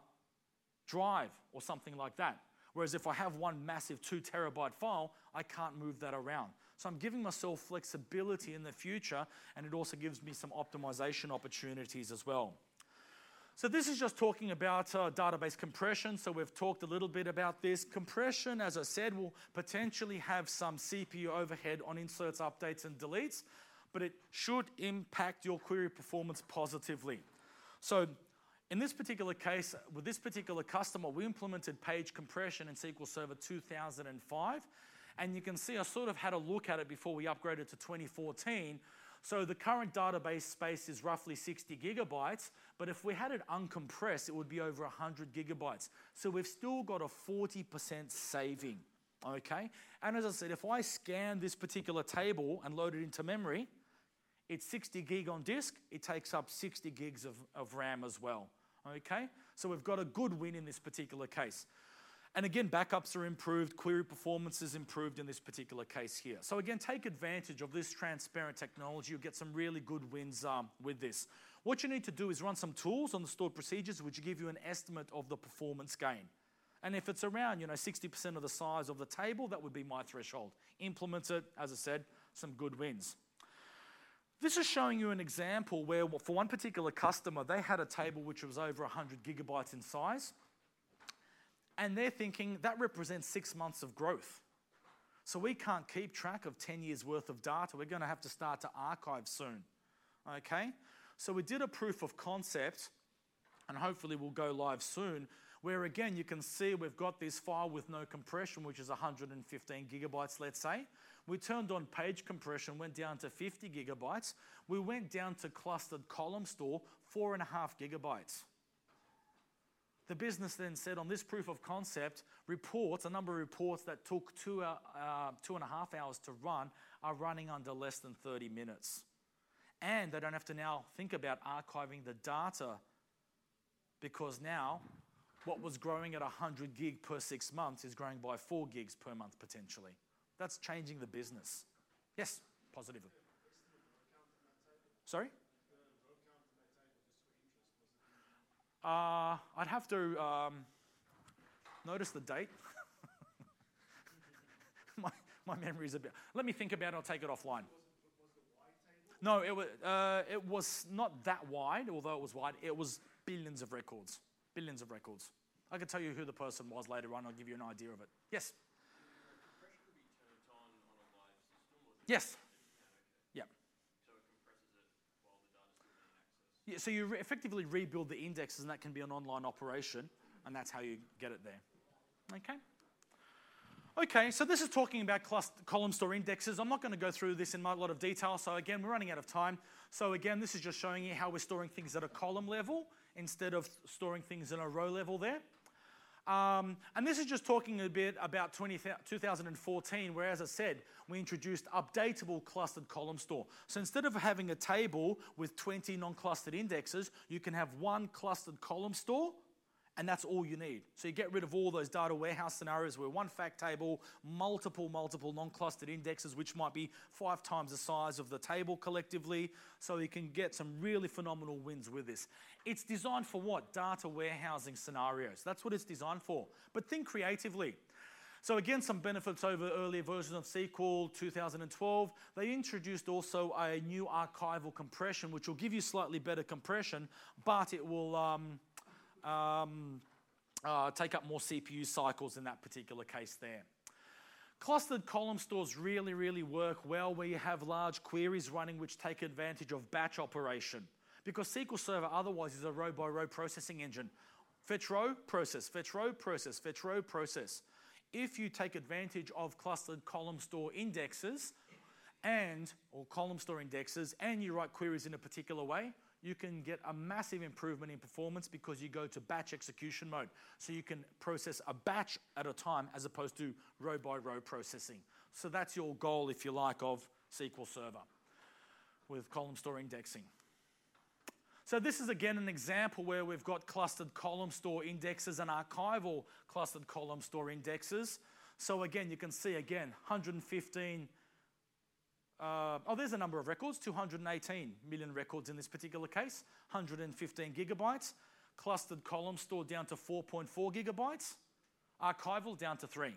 S1: drive or something like that. Whereas if I have one massive two terabyte file, I can't move that around. So I'm giving myself flexibility in the future, and it also gives me some optimization opportunities as well. So this is just talking about uh, database compression. So we've talked a little bit about this. Compression, as I said, will potentially have some C P U overhead on inserts, updates, and deletes, but it should impact your query performance positively. So in this particular case, with this particular customer, we implemented page compression in S Q L Server two thousand five. And you can see I sort of had a look at it before we upgraded to twenty fourteen. So the current database space is roughly sixty gigabytes, but if we had it uncompressed, it would be over one hundred gigabytes. So we've still got a forty percent saving, okay? And as I said, if I scan this particular table and load it into memory, it's sixty gig on disk, it takes up sixty gigs of, of RAM as well, okay? So we've got a good win in this particular case. And again, backups are improved, query performance is improved in this particular case here. So again, take advantage of this transparent technology. You'll get some really good wins um, with this. What you need to do is run some tools on the stored procedures which give you an estimate of the performance gain. And if it's around, you know, sixty percent of the size of the table, that would be my threshold. Implement it, as I said, some good wins. This is showing you an example where for one particular customer, they had a table which was over one hundred gigabytes in size. And they're thinking that represents six months of growth. So we can't keep track of ten years worth of data. We're going to have to start to archive soon. Okay, so we did a proof of concept, and hopefully we'll go live soon, where again you can see we've got this file with no compression, which is one hundred fifteen gigabytes, let's say. We turned on page compression, went down to fifty gigabytes. We went down to clustered column store, four and a half gigabytes. The business then said on this proof of concept, reports, a number of reports that took two, uh, uh, two and a half hours to run are running under less than thirty minutes. And they don't have to now think about archiving the data, because now what was growing at one hundred gig per six months is growing by four gigs per month potentially. That's changing the business. Yes, positively. Sorry? Uh, I'd have to um, notice the date. my, my memory is a bit... Let me think about it, I'll take it offline. No, it was, uh, it was not that wide, although it was wide. It was billions of records. Billions of records. I can tell you who the person was later on. I'll give you an idea of it. Yes? Yes. Yeah.
S2: So it compresses it while the data's still being accessed.
S1: Yeah, so you re- effectively rebuild the indexes, and that can be an online operation, and that's how you get it there. Okay? Okay, so this is talking about cluster, column store indexes. I'm not going to go through this in a lot of detail, so again, we're running out of time. So again, this is just showing you how we're storing things at a column level instead of storing things in a row level there. Um, and this is just talking a bit about twenty, two thousand fourteen, where, as I said, we introduced updatable clustered column store. So instead of having a table with twenty non-clustered indexes, you can have one clustered column store, and that's all you need. So you get rid of all those data warehouse scenarios where one fact table, multiple, multiple non-clustered indexes, which might be five times the size of the table collectively. So you can get some really phenomenal wins with this. It's designed for what? Data warehousing scenarios. That's what it's designed for. But think creatively. So again, some benefits over earlier versions of S Q L two thousand twelve. They introduced also a new archival compression, which will give you slightly better compression, but it will... Um, Um, uh, take up more C P U cycles in that particular case there. Clustered column stores really, really work well where you have large queries running which take advantage of batch operation, because S Q L Server otherwise is a row-by-row processing engine. Fetch row, process, fetch row, process, fetch row, process. If you take advantage of clustered column store indexes and or column store indexes and you write queries in a particular way, you can get a massive improvement in performance because you go to batch execution mode. So you can process a batch at a time as opposed to row by row processing. So that's your goal, if you like, of S Q L Server with column store indexing. So this is again an example where we've got clustered column store indexes and archival clustered column store indexes. So again, you can see again, one hundred fifteen Uh, oh, there's a number of records, two hundred eighteen million records in this particular case, one hundred fifteen gigabytes, clustered column store down to four point four gigabytes, archival down to three.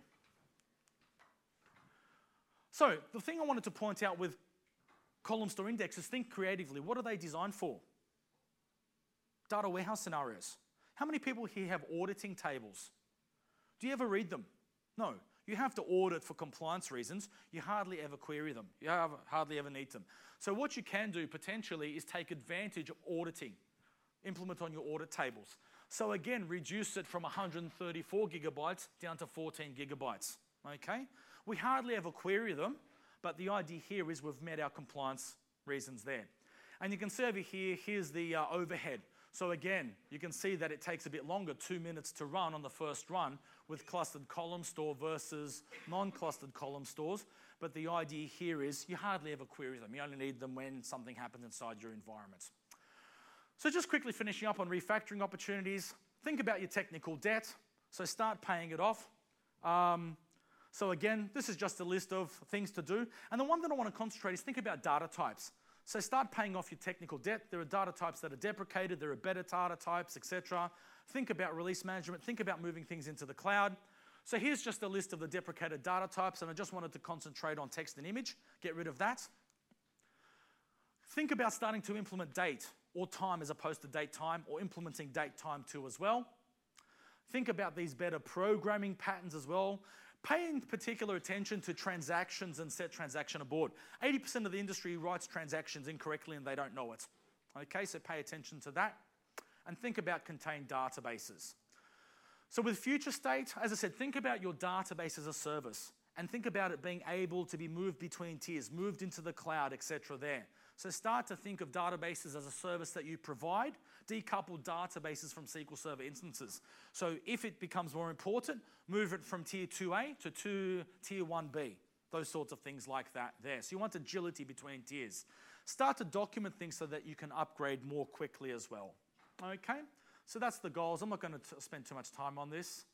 S1: So the thing I wanted to point out with column store indexes, think creatively. What are they designed for? Data warehouse scenarios. How many people here have auditing tables? Do you ever read them? No. You have to audit for compliance reasons. You hardly ever query them. You have, hardly ever need them. So what you can do potentially is take advantage of auditing. Implement on your audit tables. So again, reduce it from one hundred thirty-four gigabytes down to fourteen gigabytes. Okay? We hardly ever query them, but the idea here is we've met our compliance reasons there. And you can see over here, here's the uh, overhead. So again, you can see that it takes a bit longer, two minutes to run on the first run with clustered column store versus non-clustered column stores. But the idea here is you hardly ever query them. You only need them when something happens inside your environment. So just quickly finishing up on refactoring opportunities, think about your technical debt. So start paying it off. Um, so again, this is just a list of things to do. And the one that I want to concentrate is think about data types. So start paying off your technical debt. There are data types that are deprecated. There are better data types, et cetera. Think about release management. Think about moving things into the cloud. So here's just a list of the deprecated data types, and I just wanted to concentrate on text and image. Get rid of that. Think about starting to implement date or time as opposed to date time, or implementing date time too as well. Think about these better programming patterns as well. Paying particular attention to transactions and set transaction abort. eighty percent of the industry writes transactions incorrectly and they don't know it. Okay, so pay attention to that. And think about contained databases. So with future state, as I said, think about your database as a service and think about it being able to be moved between tiers, moved into the cloud, et cetera there. So start to think of databases as a service that you provide, decouple databases from S Q L Server instances. So if it becomes more important, move it from tier two A to two, tier one B, those sorts of things like that there. So you want agility between tiers. Start to document things so that you can upgrade more quickly as well. Okay, so that's the goals. I'm not going to spend too much time on this.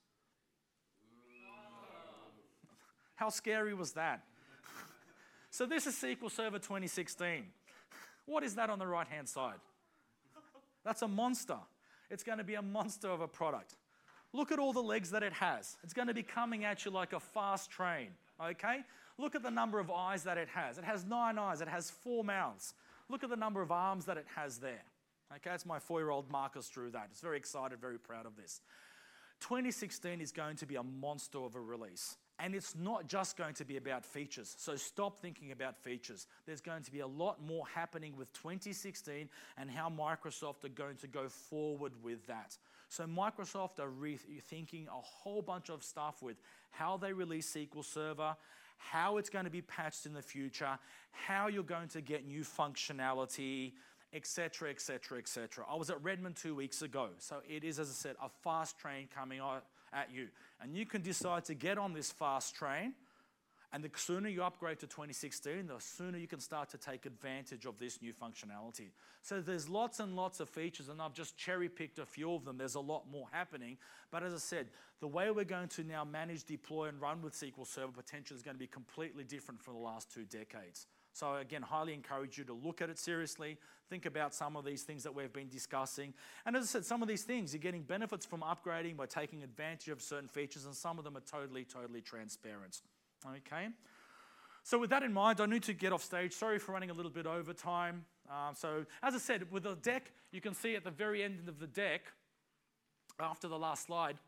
S1: How scary was that? So this is S Q L Server twenty sixteen. What is that on the right-hand side? That's a monster. It's going to be a monster of a product. Look at all the legs that it has. It's going to be coming at you like a fast train, okay? Look at the number of eyes that it has. It has nine eyes. It has four mouths. Look at the number of arms that it has there. Okay, that's my four-year-old Marcus drew that. He's very excited, very proud of this. twenty sixteen is going to be a monster of a release. And it's not just going to be about features. So stop thinking about features. There's going to be a lot more happening with twenty sixteen and how Microsoft are going to go forward with that. So Microsoft are rethinking a whole bunch of stuff with how they release S Q L Server, how it's going to be patched in the future, how you're going to get new functionality, et cetera, et cetera, et cetera. I was at Redmond two weeks ago. So it is, as I said, a fast train coming at you. And you can decide to get on this fast train, and the sooner you upgrade to twenty sixteen, the sooner you can start to take advantage of this new functionality. So there's lots and lots of features, and I've just cherry-picked a few of them. There's a lot more happening. But as I said, the way we're going to now manage, deploy, and run with S Q L Server potential is going to be completely different from the last two decades. So again, highly encourage you to look at it seriously, think about some of these things that we've been discussing. And as I said, some of these things, you're getting benefits from upgrading by taking advantage of certain features, and some of them are totally, totally transparent. Okay? So with that in mind, I need to get off stage. Sorry for running a little bit over time. Um, so as I said, with the deck, you can see at the very end of the deck, after the last slide,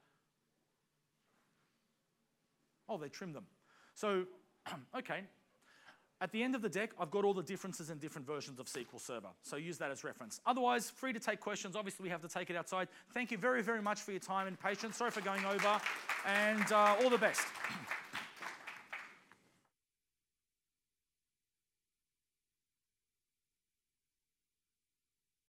S1: oh, they trimmed them. So, okay. At the end of the deck, I've got all the differences in different versions of S Q L Server. So use that as reference. Otherwise, free to take questions. Obviously, we have to take it outside. Thank you very, very much for your time and patience. Sorry for going over. And uh, all the best.